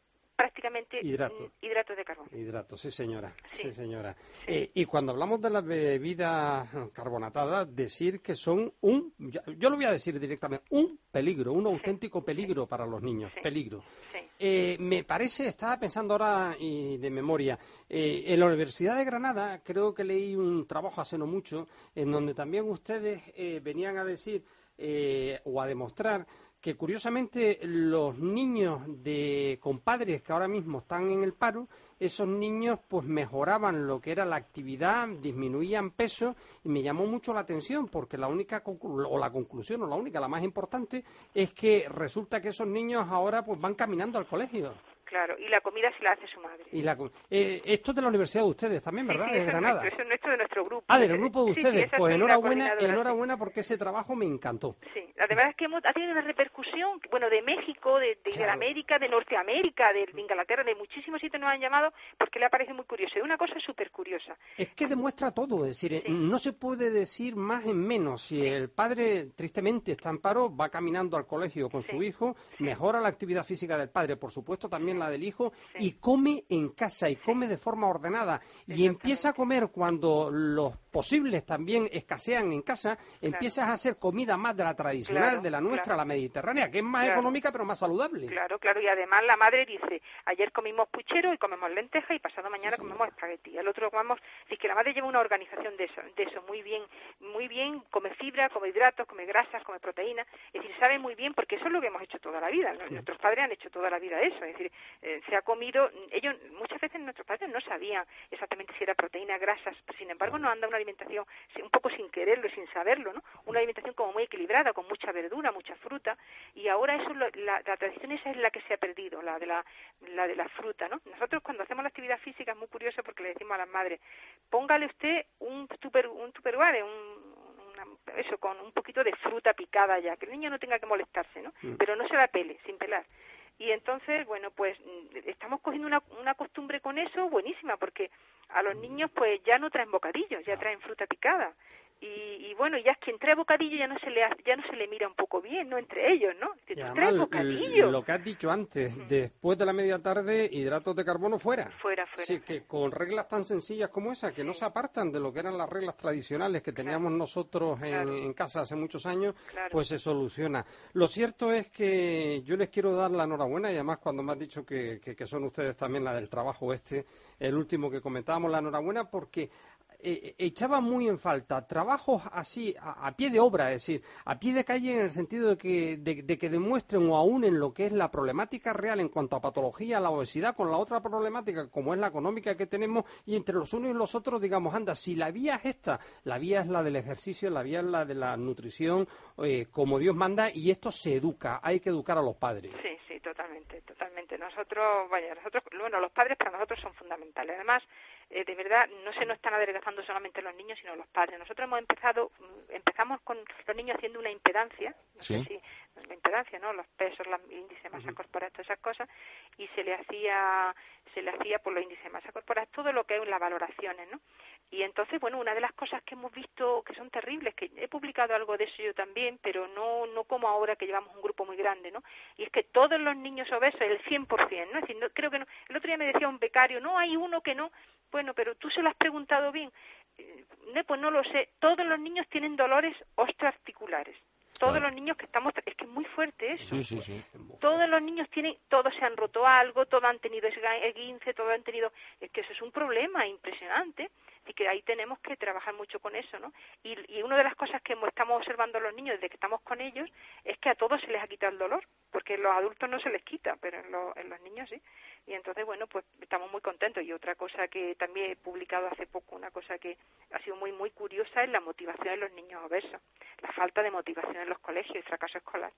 S7: prácticamente
S6: hidratos
S7: hidratos de carbono.
S6: Hidratos, sí señora, sí,
S7: sí
S6: señora.
S7: Sí.
S6: Eh, y cuando hablamos de las bebidas carbonatadas, decir que son un, yo, yo lo voy a decir directamente, un peligro, un auténtico
S7: sí.
S6: peligro sí. para los niños,
S7: sí.
S6: peligro.
S7: Sí.
S6: Eh, me parece, estaba pensando ahora y de memoria, eh, en la Universidad de Granada creo que leí un trabajo hace no mucho en donde también ustedes eh, venían a decir eh, o a demostrar que curiosamente los niños de compadres que ahora mismo están en el paro, esos niños pues mejoraban lo que era la actividad, disminuían peso y me llamó mucho la atención porque la única conclu- o la conclusión o la única, la más importante es que resulta que esos niños ahora pues van caminando al colegio.
S7: Claro, y la comida se la hace su madre.
S6: Y la, eh, esto es de la universidad de ustedes también, ¿verdad?
S7: Sí, sí,
S6: de
S7: eso
S6: Granada.
S7: Es nuestro, eso es nuestro de nuestro grupo.
S6: Ah, del grupo de ustedes.
S7: Sí, sí,
S6: pues enhorabuena, enhorabuena
S7: sí.
S6: porque ese trabajo me encantó.
S7: Sí, la verdad es que hemos, ha tenido una repercusión, bueno, de México, de, de
S6: claro.
S7: América, de Norteamérica, de, de Inglaterra, de muchísimos sitios nos han llamado porque le ha parecido muy curioso. Y una cosa súper curiosa.
S6: Es que demuestra todo, es decir,
S7: sí.
S6: no se puede decir más en menos. Si
S7: sí.
S6: el padre tristemente está en paro, va caminando al colegio con
S7: sí.
S6: su hijo,
S7: sí.
S6: mejora la actividad física del padre, por supuesto también
S7: sí.
S6: la del hijo,
S7: sí.
S6: y come en casa y
S7: sí.
S6: come de forma ordenada. Y empieza a comer cuando los posibles también escasean en casa, claro. empiezas a hacer comida más de la tradicional,
S7: claro,
S6: de la nuestra,
S7: claro.
S6: la mediterránea, que es más
S7: claro.
S6: económica pero más saludable.
S7: Claro, claro, y además la madre dice, ayer comimos puchero y comemos lentejas y pasado mañana sí, comemos espagueti, el otro comemos, es que la madre lleva una organización de eso, de eso muy bien, muy bien, come fibra, come hidratos, come grasas, come proteínas, es decir, sabe muy bien porque eso es lo que hemos hecho toda la vida, sí. nuestros padres han hecho toda la vida eso, es decir, eh, se ha comido, ellos, muchas veces nuestros padres no sabían exactamente si era proteína, grasas, sin embargo nos han dado una alimentación un poco sin quererlo y sin saberlo, ¿no? Una alimentación como muy equilibrada, con mucha verdura, mucha fruta, y ahora eso lo, la, la tradición esa es la que se ha perdido, la de la, la de la fruta, ¿no? Nosotros cuando hacemos la actividad física es muy curioso porque le decimos a las madres, póngale usted un tupper, un tupperware, un Una, eso, con un poquito de fruta picada ya, que el niño no tenga que molestarse, ¿no? Mm. Pero no se la pele, sin pelar. Y entonces, bueno, pues estamos cogiendo una, una costumbre con eso buenísima, porque a los niños pues ya no traen bocadillos, ya traen fruta picada. Y, y bueno, ya quien trae bocadillo ya no se le ya no se le mira un poco bien, ¿no? Entre ellos, ¿no? Que tú traes bocadillo.
S6: Lo que has dicho antes, mm. después de la media tarde, hidratos de carbono fuera.
S7: Fuera, fuera.
S6: Sí, que con reglas tan sencillas como esa, que sí. no se apartan de lo que eran las reglas tradicionales que teníamos
S7: claro.
S6: nosotros en,
S7: claro.
S6: en casa hace muchos años,
S7: claro.
S6: pues se soluciona. Lo cierto es que yo les quiero dar la enhorabuena, y además cuando me has dicho que, que, que son ustedes también la del trabajo este, el último que comentábamos, la enhorabuena porque Eh, echaba muy en falta trabajos así a, a pie de obra, es decir, a pie de calle en el sentido de que, de, de que demuestren o aúnen lo que es la problemática real en cuanto a patología, la obesidad, con la otra problemática como es la económica que tenemos, y entre los unos y los otros digamos, anda, si la vía es esta, la vía es la del ejercicio, la vía es la de la nutrición, eh, como Dios manda, y esto se educa, hay que educar a los padres.
S7: Sí, sí, totalmente, totalmente. Nosotros, vaya, nosotros, bueno, los padres para nosotros son fundamentales. Además, eh, de verdad, no se nos están adelgazando solamente los niños, sino los padres. Nosotros hemos empezado, empezamos con los niños haciendo una impedancia, no
S1: ¿Sí?
S7: sé si, la impedancia, ¿no? Los pesos, el índice de masa uh-huh. corporal, todas esas cosas, y se le hacía, se le hacía por los índices de masa corporal todo lo que es las valoraciones, ¿no? Y entonces, bueno, una de las cosas que hemos visto que son terribles, que he publicado algo de eso yo también, pero no no como ahora que llevamos un grupo muy grande, ¿no? Y es que todos los niños obesos, el cien por ciento, ¿no? Es decir, no, creo que no. El otro día me decía un becario, no, hay uno que no. Bueno, pero tú se lo has preguntado bien. Eh, pues no lo sé. Todos los niños tienen dolores osteoarticulares. Todos claro. los niños que estamos... Es que es muy fuerte eso.
S1: Sí, sí, sí.
S7: Todos los niños tienen... Todos se han roto algo, todos han tenido esguince, todos han tenido... Es que eso es un problema impresionante. Y que ahí tenemos que trabajar mucho con eso, ¿no? Y, y una de las cosas que estamos observando a los niños desde que estamos con ellos es que a todos se les ha quitado el dolor, porque en los adultos no se les quita, pero en, lo, en los niños sí. Y entonces, bueno, pues estamos muy contentos. Y otra cosa que también he publicado hace poco, una cosa que ha sido muy, muy curiosa, es la motivación de los niños obesos, la falta de motivación en los colegios y fracaso escolar.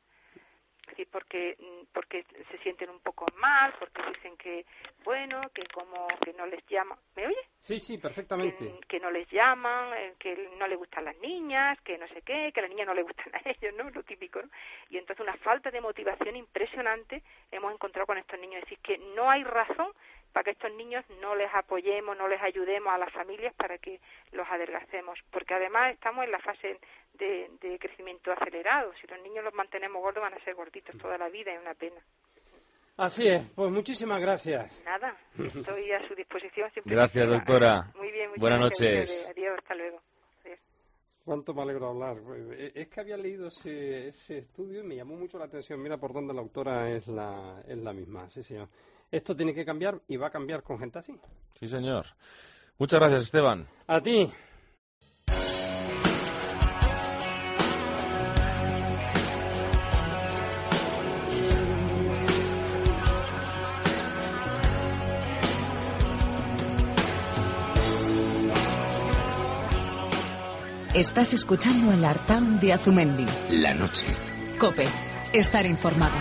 S7: Es decir, porque porque se sienten un poco mal, porque dicen que, bueno, que como que no les llaman. ¿Me oye?
S6: Sí, sí, perfectamente.
S7: Que, que no les llaman, que no les gustan las niñas, que no sé qué, que a las niñas no les gustan a ellos, ¿no? Lo típico, ¿no? Y entonces una falta de motivación impresionante hemos encontrado con estos niños. Es decir, que no hay razón para que estos niños no les apoyemos, no les ayudemos a las familias para que los adelgacemos, porque además estamos en la fase de, de crecimiento acelerado. Si los niños los mantenemos gordos van a ser gorditos toda la vida, es una pena.
S6: Así es, pues muchísimas gracias.
S7: Nada, estoy a su disposición. Siempre
S1: Gracias,
S7: que quiera.
S1: doctora.
S7: Muy bien, muchas
S1: Buenas
S7: gracias.
S1: noches.
S7: Adiós, hasta luego. Adiós.
S6: Cuánto me alegro hablar. Es que había leído ese, ese estudio y me llamó mucho la atención. Mira por dónde la autora es la, es la misma. Sí, señor. Esto tiene que cambiar y va a cambiar con gente así.
S1: Sí, señor. Muchas gracias, Esteban.
S6: A ti.
S3: Estás escuchando el Artam de Azumendi.
S8: La noche.
S3: COPE. Estar informado.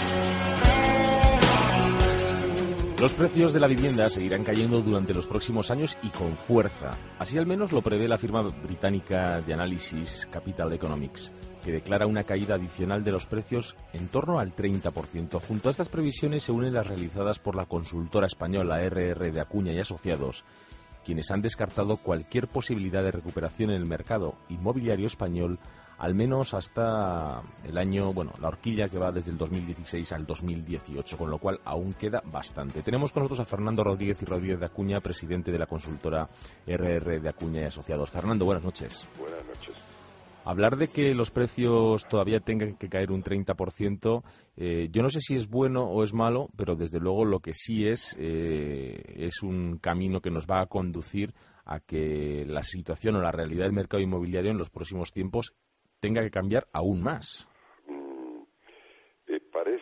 S1: Los precios de la vivienda seguirán cayendo durante los próximos años y con fuerza. Así al menos lo prevé la firma británica de análisis Capital Economics, que declara una caída adicional de los precios en torno al treinta por ciento. Junto a estas previsiones se unen las realizadas por la consultora española R R de Acuña y Asociados, quienes han descartado cualquier posibilidad de recuperación en el mercado inmobiliario español, al menos hasta el año, bueno, la horquilla que va desde el dos mil dieciséis al dos mil dieciocho, con lo cual aún queda bastante. Tenemos con nosotros a Fernando Rodríguez y Rodríguez de Acuña, presidente de la consultora R R de Acuña y Asociados. Fernando, buenas noches.
S9: Buenas noches.
S1: Hablar de que los precios todavía tengan que caer un treinta por ciento, eh, yo no sé si es bueno o es malo, pero desde luego lo que sí es, eh, es un camino que nos va a conducir a que la situación o la realidad del mercado inmobiliario en los próximos tiempos tenga que cambiar aún más.
S9: Mm, eh, parece,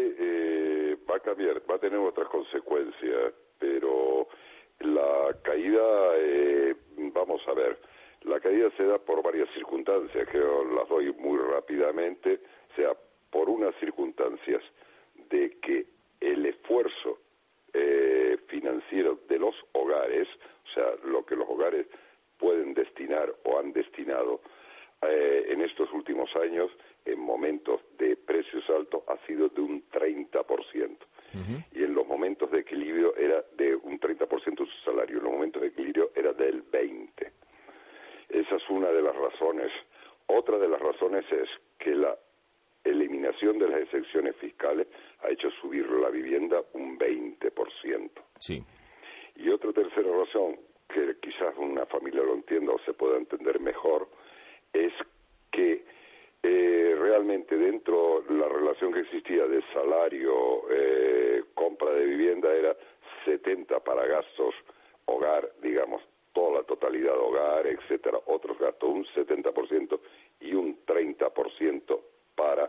S9: eh, va a cambiar, va a tener otras consecuencias, pero la caída, eh, vamos a ver, la caída se da por varias circunstancias, que las doy muy rápidamente, o sea, por unas circunstancias de que el esfuerzo eh, financiero de los hogares, o sea, lo que los hogares pueden destinar o han destinado eh, en estos últimos años, en momentos de precios altos, ha sido de un treinta por ciento. Uh-huh. Y en los momentos de equilibrio era de un treinta por ciento de su salario, en los momentos de equilibrio era del veinte por ciento. Esa es una de las razones. Otra de las razones es que la eliminación de las exenciones fiscales ha hecho subir la vivienda un veinte por ciento.
S1: Sí.
S9: Y otra tercera razón, que quizás una familia lo entienda o se pueda entender mejor, es que eh, realmente dentro de la relación que existía de salario, eh, compra de vivienda, era setenta para gastos hogar, digamos, toda la totalidad de hogar, etcétera, otros gastos, un setenta por ciento y un treinta por ciento para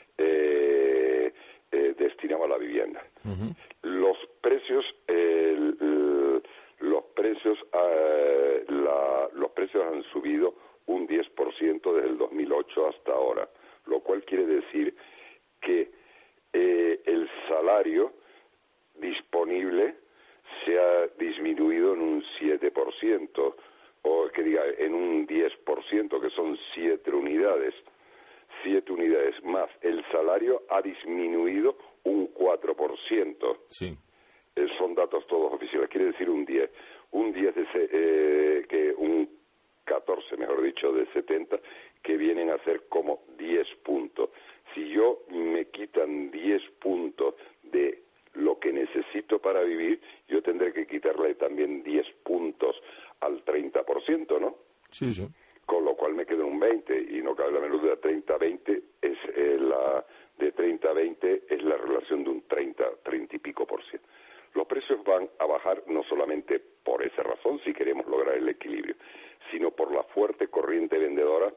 S9: eh, eh, destinado a la vivienda. Uh-huh. Los precios, eh, el, el, los precios, eh, la, los precios han subido un diez por ciento desde el dos mil ocho hasta ahora, lo cual quiere decir que eh, el salario disponible se ha disminuido en un siete por ciento, o que diga, en un diez por ciento, que son siete unidades, siete unidades más. El salario ha disminuido un cuatro por ciento.
S1: Sí.
S9: Eh, son datos todos oficiales, quiere decir un diez. Un diez de ese, eh, que un catorce, mejor dicho, de setenta, que vienen a ser como diez puntos. Si yo me quitan diez puntos de lo que necesito para vivir, yo tendré que quitarle también diez puntos al treinta por ciento, ¿no?
S1: Sí, sí.
S9: Con lo cual me queda un veinte, y no cabe la menor duda, treinta a veinte es eh, la de treinta a veinte es la relación de un treinta, treinta y pico por ciento. Los precios van a bajar no solamente por esa razón, si queremos lograr el equilibrio, sino por la fuerte corriente vendedora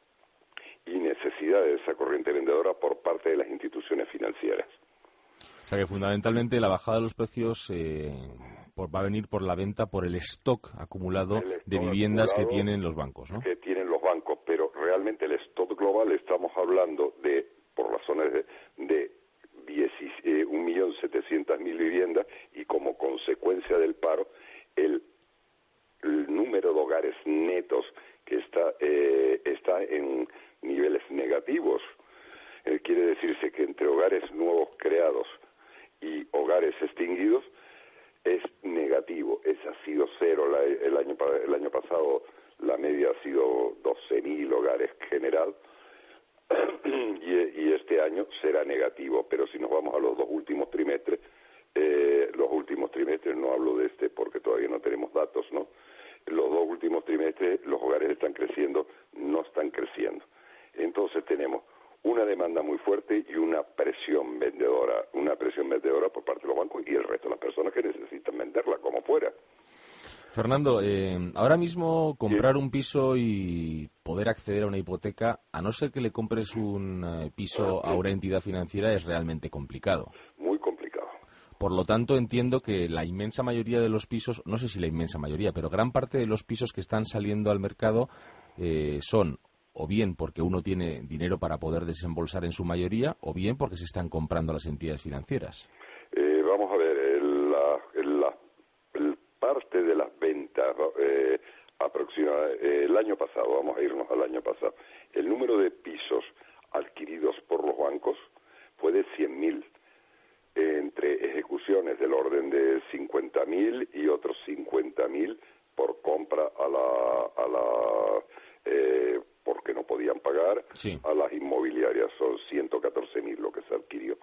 S9: y necesidad de esa corriente vendedora por parte de las instituciones financieras.
S1: O sea que fundamentalmente la bajada de los precios eh, por, va a venir por la venta, por el stock acumulado el stock de viviendas acumulado que tienen los bancos, ¿no?
S9: Que tienen los bancos, pero realmente el stock global estamos hablando de, por razones de, de eh, un millón setecientas mil viviendas, y como consecuencia del paro, el, el número de hogares netos que está, eh, está en niveles negativos. Eh, quiere decirse que entre hogares nuevos creados y hogares extinguidos es negativo, es ha sido cero. La, el año el año pasado la media ha sido doce mil hogares general y, y este año será negativo, pero si nos vamos a los dos últimos trimestres, eh, los últimos trimestres, no hablo de este porque todavía no tenemos datos, ¿no? Los dos últimos trimestres los hogares están creciendo, no están creciendo. Entonces tenemos una demanda muy fuerte y una presión vendedora, una presión vendedora por parte de los bancos y el resto de las personas que necesitan venderla como fuera.
S1: Fernando, eh, ahora mismo comprar un piso y poder acceder a una hipoteca, a no ser que le compres un eh, piso a una entidad financiera, es realmente complicado.
S9: Muy complicado.
S1: Por lo tanto, entiendo que la inmensa mayoría de los pisos, no sé si la inmensa mayoría, pero gran parte de los pisos que están saliendo al mercado eh, son o bien porque uno tiene dinero para poder desembolsar en su mayoría, o bien porque se están comprando las entidades financieras.
S9: Eh, vamos a ver, el, la, el, la el parte de las ventas eh, aproximadamente, eh, el año pasado, vamos a irnos al año pasado, el número de pisos adquiridos por los bancos fue de cien mil, eh, entre ejecuciones del orden de cincuenta mil y otros cincuenta mil por compra a la... A la eh, porque no podían pagar,
S1: sí.
S9: A las inmobiliarias son ciento catorce mil lo que se adquirió.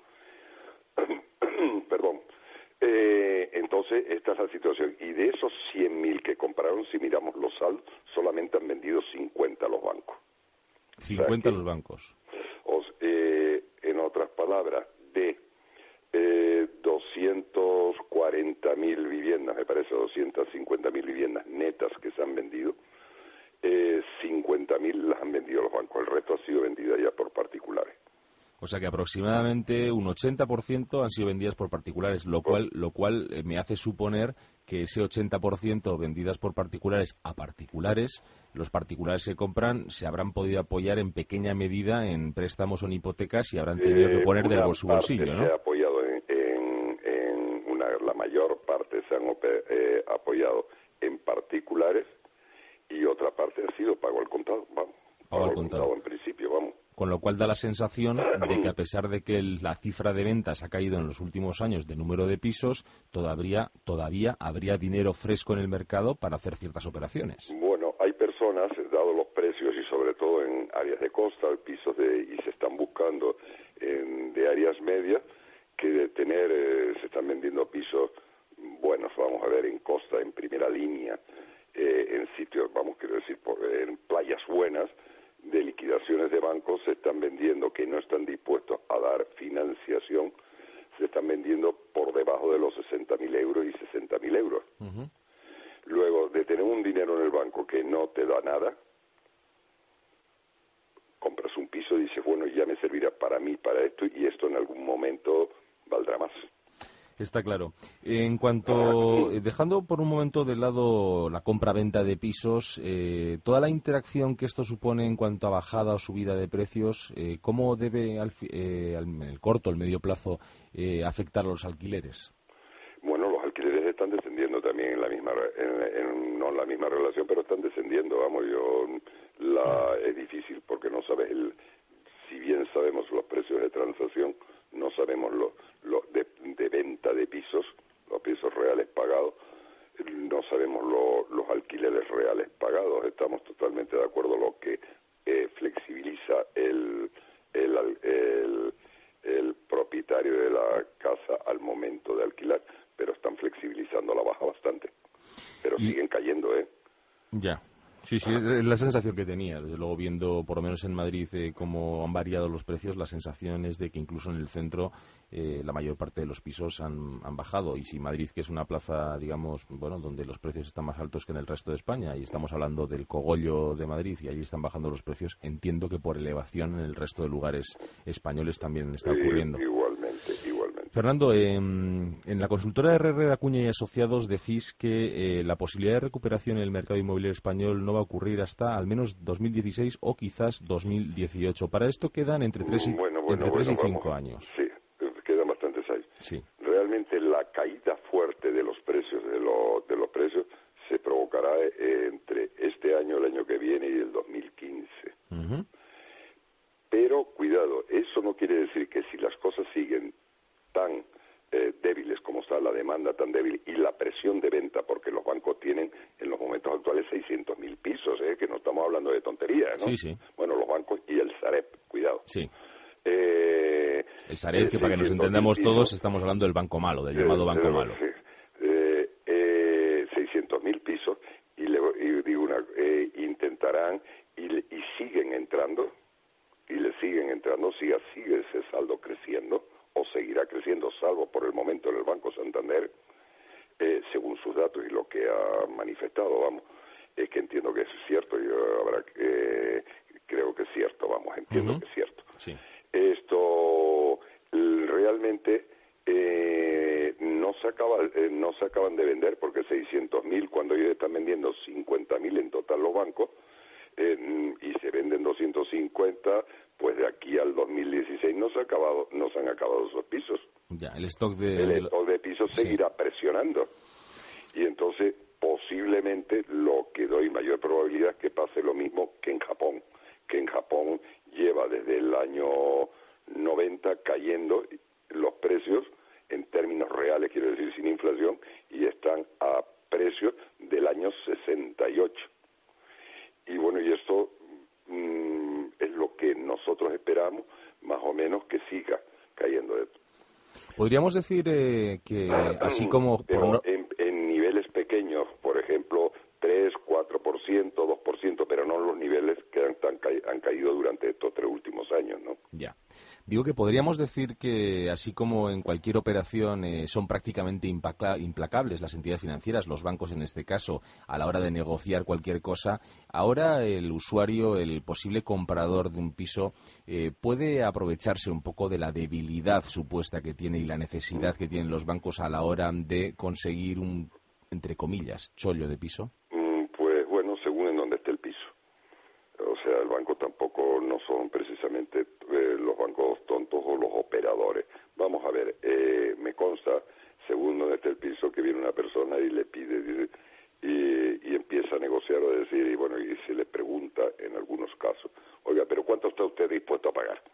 S9: Perdón. Eh, entonces, esta es la situación. Y de esos cien mil que compraron, si miramos los saldos, solamente han vendido cincuenta los bancos.
S1: cincuenta
S9: o sea,
S1: los bancos.
S9: Os, eh, en otras palabras, de eh, doscientas cuarenta mil viviendas, me parece, doscientas cincuenta mil viviendas netas que se han vendido, Eh, cincuenta mil las han vendido los bancos, el resto ha sido vendida ya por particulares.
S1: O sea que aproximadamente un ochenta por ciento han sido vendidas por particulares, lo cual, lo cual eh, me hace suponer que ese ochenta por ciento vendidas por particulares a particulares, los particulares que compran se habrán podido apoyar en pequeña medida en préstamos o en hipotecas y habrán tenido
S9: eh,
S1: que poner de su bolsillo, ¿no?
S9: Se ha apoyado en, en, en una, la mayor parte se han eh, apoyado en particulares y otra parte ha sido pago al contado, vamos.
S1: Pago,
S9: pago
S1: al
S9: al
S1: contado.
S9: contado en principio, vamos.
S1: Con lo cual da la sensación de que a pesar de que el, la cifra de ventas ha caído en los últimos años de número de pisos, todavía, todavía habría dinero fresco en el mercado para hacer ciertas operaciones.
S9: Bueno, hay personas, dado los precios y sobre todo en áreas de costa, pisos de, y se están buscando en, de áreas medias, que de tener, eh, se están vendiendo pisos buenos, vamos a ver, en costa, en primera línea, eh, en sitios, vamos, quiero decir, por, en playas buenas, de liquidaciones de bancos se están vendiendo que no están dispuestos a dar financiación, se están vendiendo por debajo de los sesenta mil euros y sesenta mil euros.
S1: Uh-huh.
S9: Luego, de tener un dinero en el banco que no te da nada, compras un piso y dices, bueno, ya me servirá para mí, para esto, y esto en algún momento valdrá más.
S1: Está claro. En cuanto, dejando por un momento de lado la compra-venta de pisos, eh, toda la interacción que esto supone en cuanto a bajada o subida de precios, eh, ¿cómo debe al, eh, al el corto, el medio plazo, eh, afectar a los alquileres?
S9: Bueno, los alquileres están descendiendo también en la misma, en, en, no en la misma relación, pero están descendiendo. Vamos, yo, la, es difícil porque no sabes el, si bien sabemos los precios de transacción, no sabemos los lo de, de venta de pisos, los pisos reales pagados, no sabemos lo, los alquileres reales pagados. Estamos totalmente de acuerdo lo que eh, flexibiliza el, el, el, el propietario de la casa al momento de alquilar, pero están flexibilizando la baja bastante, pero y... siguen cayendo, ¿eh?
S1: Ya. Sí, sí, es la sensación que tenía. Desde luego, viendo por lo menos en Madrid eh, cómo han variado los precios, la sensación es de que incluso en el centro eh, la mayor parte de los pisos han, han bajado. Y si Madrid, que es una plaza, digamos, bueno, donde los precios están más altos que en el resto de España, y estamos hablando del cogollo de Madrid, y allí están bajando los precios, entiendo que por elevación en el resto de lugares españoles también está ocurriendo.
S9: Sí, igualmente, igualmente.
S1: Fernando, eh, en la consultora R R Acuña y Asociados decís que eh, la posibilidad de recuperación en el mercado inmobiliario español no va a ocurrir hasta al menos dos mil dieciséis o quizás dos mil dieciocho. Para esto quedan entre tres y,
S9: bueno, bueno,
S1: entre tres
S9: bueno,
S1: y cinco
S9: vamos.
S1: años.
S9: Sí, quedan bastantes años.
S1: Sí.
S9: Realmente la caída fuerte de los precios de, lo, de los precios se provocará eh, entre este año, el año que viene y el dos mil quince.
S1: Uh-huh.
S9: Pero cuidado, eso no quiere decir que si las cosas siguen tan eh, débiles como está la demanda tan débil y la presión de venta, porque los bancos tienen en los momentos actuales seiscientos mil pisos, ¿eh? Que no estamos hablando de tonterías, ¿no?
S1: Sí, sí.
S9: Bueno, los bancos y el Sareb, cuidado.
S1: Sí.
S9: Eh,
S1: El Sareb, que para que nos entendamos todos, estamos hablando del banco malo, del llamado banco malo.
S9: Sí. Eh, eh, seiscientos mil pisos, y, le, y digo una, eh, intentarán, y, le, y siguen entrando, y le siguen entrando, siga, sigue ese saldo creciendo, o seguirá creciendo, salvo por el momento en el Banco Santander, eh, según sus datos y lo que ha manifestado, vamos, es que entiendo que es cierto, yo habrá que, eh, creo que es cierto, vamos, entiendo uh-huh. que es cierto.
S1: Sí.
S9: Esto realmente eh, no se acaba, eh, no se acaban de vender, porque seiscientos mil, cuando ellos están vendiendo cincuenta mil en total los bancos, eh, y se venden doscientos cincuenta, pues de aquí al dos mil dieciséis no se ha acabado, no se han acabado esos pisos.
S1: Ya, el stock de
S9: el stock de pisos
S1: sí.
S9: seguirá presionando, y entonces posiblemente lo que doy mayor probabilidad es que pase lo mismo que en Japón, que en Japón lleva desde el año noventa cayendo los precios en términos reales, quiero decir sin inflación, y están a precios del año sesenta y ocho. Y bueno, y esto mmm, es lo que nosotros esperamos, más o menos, que siga cayendo.
S1: Podríamos decir eh, que así como...
S9: Pero
S1: por no...
S9: en, en niveles pequeños, por ejemplo, tres, cuatro por ciento, dos por ciento, pero no los niveles que han, han, ca han caído durante estos tres últimos años, ¿no?
S1: Ya. Digo que podríamos decir que, así como en cualquier operación eh, son prácticamente implacables las entidades financieras, los bancos en este caso, a la hora de negociar cualquier cosa, ahora el usuario, el posible comprador de un piso, eh, puede aprovecharse un poco de la debilidad supuesta que tiene y la necesidad que tienen los bancos a la hora de conseguir un, entre comillas, chollo de piso.
S9: Pues bueno, según en dónde esté el piso. O sea, el banco tampoco no son precisamente eh, los bancos tontos o los operadores. Vamos a ver, eh, me consta, según dónde esté el piso, que viene una persona y le pide dice, y, y empieza a negociar o a decir, y bueno, y se le pregunta en algunos casos, oiga, pero ¿cuánto está usted dispuesto a pagar?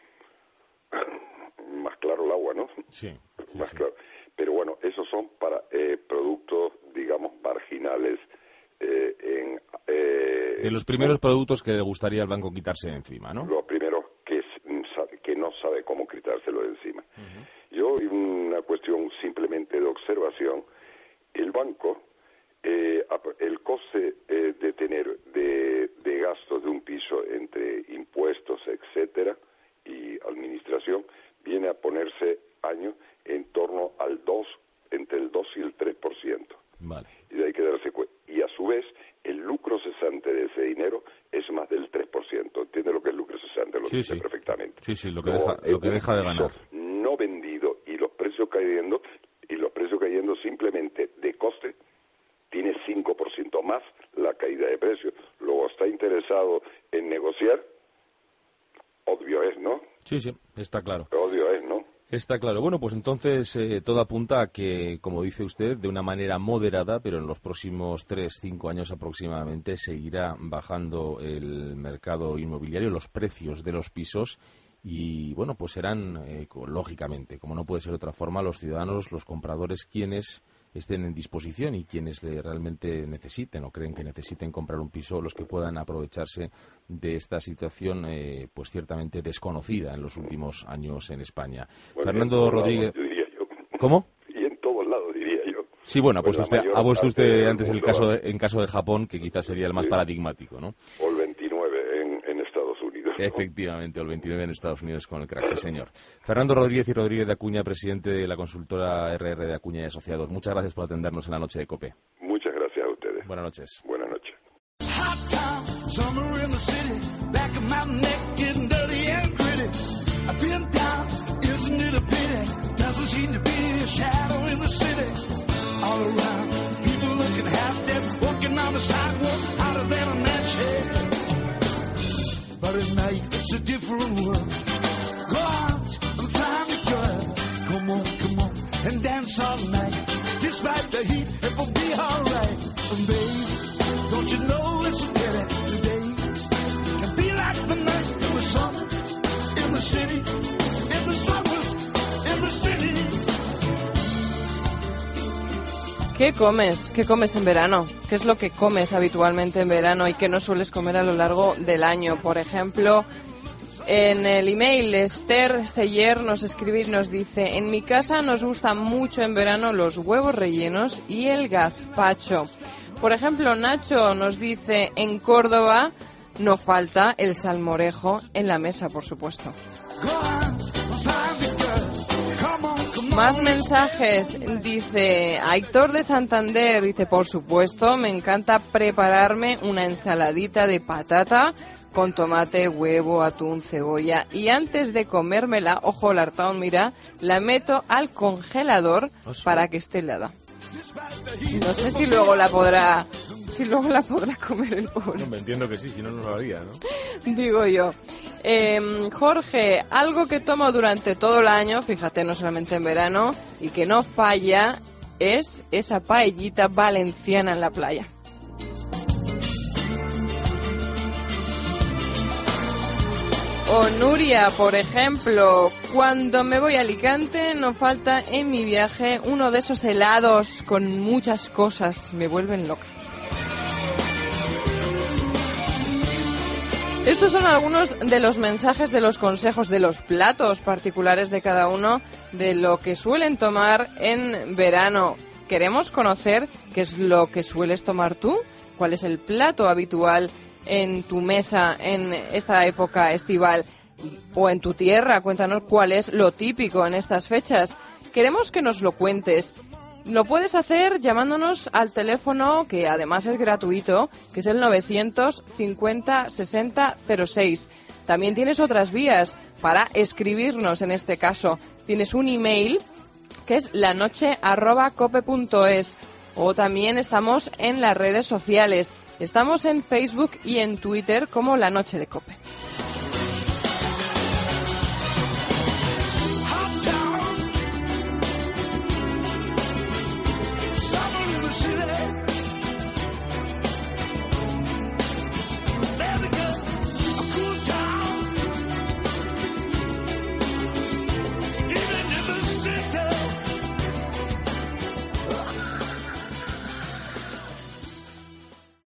S9: Más claro el agua, ¿no?
S1: Sí. sí
S9: Más
S1: sí.
S9: claro. Pero bueno, esos son para eh, productos, digamos, marginales. Eh, en, eh,
S1: de los primeros productos que le gustaría al banco quitarse de encima, ¿no?
S9: Lo primero que, es, que no sabe cómo quitárselo de encima. Uh-huh. Yo, una cuestión simplemente de observación, el banco, eh, el coste eh, de tener de, de gastos de un piso entre impuestos, etcétera, y administración, viene a ponerse año en torno al dos, entre el dos y el tres por ciento.
S1: Vale.
S9: Y de ahí que darse cuenta. Y a su vez, el lucro cesante de ese dinero es más del tres por ciento. ¿Entiende lo que es lucro cesante? Lo
S1: sí,
S9: dice
S1: sí.
S9: perfectamente.
S1: Sí, sí, lo que deja, lo que deja de ganar.
S9: No vendido y los precios cayendo, y los precios cayendo simplemente de coste, tiene cinco por ciento más la caída de precios. Luego está interesado en negociar, obvio es, ¿no?
S1: Sí, sí, está claro.
S9: Obvio es, ¿no?
S1: Está claro. Bueno, pues entonces eh, todo apunta a que, como dice usted, de una manera moderada, pero en los próximos tres, cinco años aproximadamente, seguirá bajando el mercado inmobiliario, los precios de los pisos, y bueno, pues serán, eh, lógicamente, como no puede ser de otra forma, los ciudadanos, los compradores, quienes estén en disposición y quienes le realmente necesiten o creen que necesiten comprar un piso, los que puedan aprovecharse de esta situación eh, pues ciertamente desconocida en los últimos años en España. Bueno, Fernando Rodríguez,
S9: lados, diría yo.
S1: ¿Cómo?
S9: Y en todos lados, diría yo.
S1: Sí, bueno, pues, pues usted ha puesto usted antes el caso de, en caso de Japón, que quizás sería el más sí. paradigmático, ¿no?
S9: O el veintinueve en, en Estados Unidos, ¿no?
S1: Efectivamente, o el veintinueve en Estados Unidos con el crack, sí, señor. Fernando Rodríguez y Rodríguez de Acuña, presidente de la consultora R R de Acuña y Asociados. Muchas gracias por atendernos en la noche de COPE.
S9: Muchas gracias a ustedes.
S1: Buenas noches.
S9: Buenas noches.
S8: But at night it's a different world. Go out and find a girl. Come on, come on, and dance all night. Despite the heat, it will be alright. And baby, don't you know it's a pity today can be like the night in the summer in the city, in the summer in the city.
S2: ¿Qué comes? ¿Qué comes en verano? ¿Qué es lo que comes habitualmente en verano y qué no sueles comer a lo largo del año? Por ejemplo, En el email, Esther Seyer nos escribe y nos dice: en mi casa nos gustan mucho en verano los huevos rellenos y el gazpacho. Por ejemplo, Nacho nos dice: en Córdoba no falta el salmorejo en la mesa, por supuesto. Más mensajes, dice Aitor de Santander, dice: por supuesto, me encanta prepararme una ensaladita de patata con tomate, huevo, atún, cebolla, y antes de comérmela, ojo, Lartaón, mira, la meto al congelador para que esté helada. No sé si luego la podrá, si luego la podrá comer el pobre.
S1: No, me entiendo que sí, si no, no lo haría, ¿no?
S2: Digo yo. Eh, Jorge, algo que tomo durante todo el año, fíjate, no solamente en verano, y que no falla, es esa paellita valenciana en la playa. O Nuria, por ejemplo, cuando me voy a Alicante no falta en mi viaje uno de esos helados con muchas cosas, me vuelven loca. Estos son algunos de los mensajes, de los consejos, de los platos particulares de cada uno, de lo que suelen tomar en verano. Queremos conocer qué es lo que sueles tomar tú, cuál es el plato habitual en tu mesa en esta época estival o en tu tierra. Cuéntanos cuál es lo típico en estas fechas. Queremos que nos lo cuentes. Lo puedes hacer llamándonos al teléfono, que además es gratuito, que es el novecientos cincuenta sesenta cero seis. También tienes otras vías para escribirnos en este caso. Tienes un email que es lanoche arroba cope punto es, o también estamos en las redes sociales. Estamos en Facebook y en Twitter como La Noche de Cope.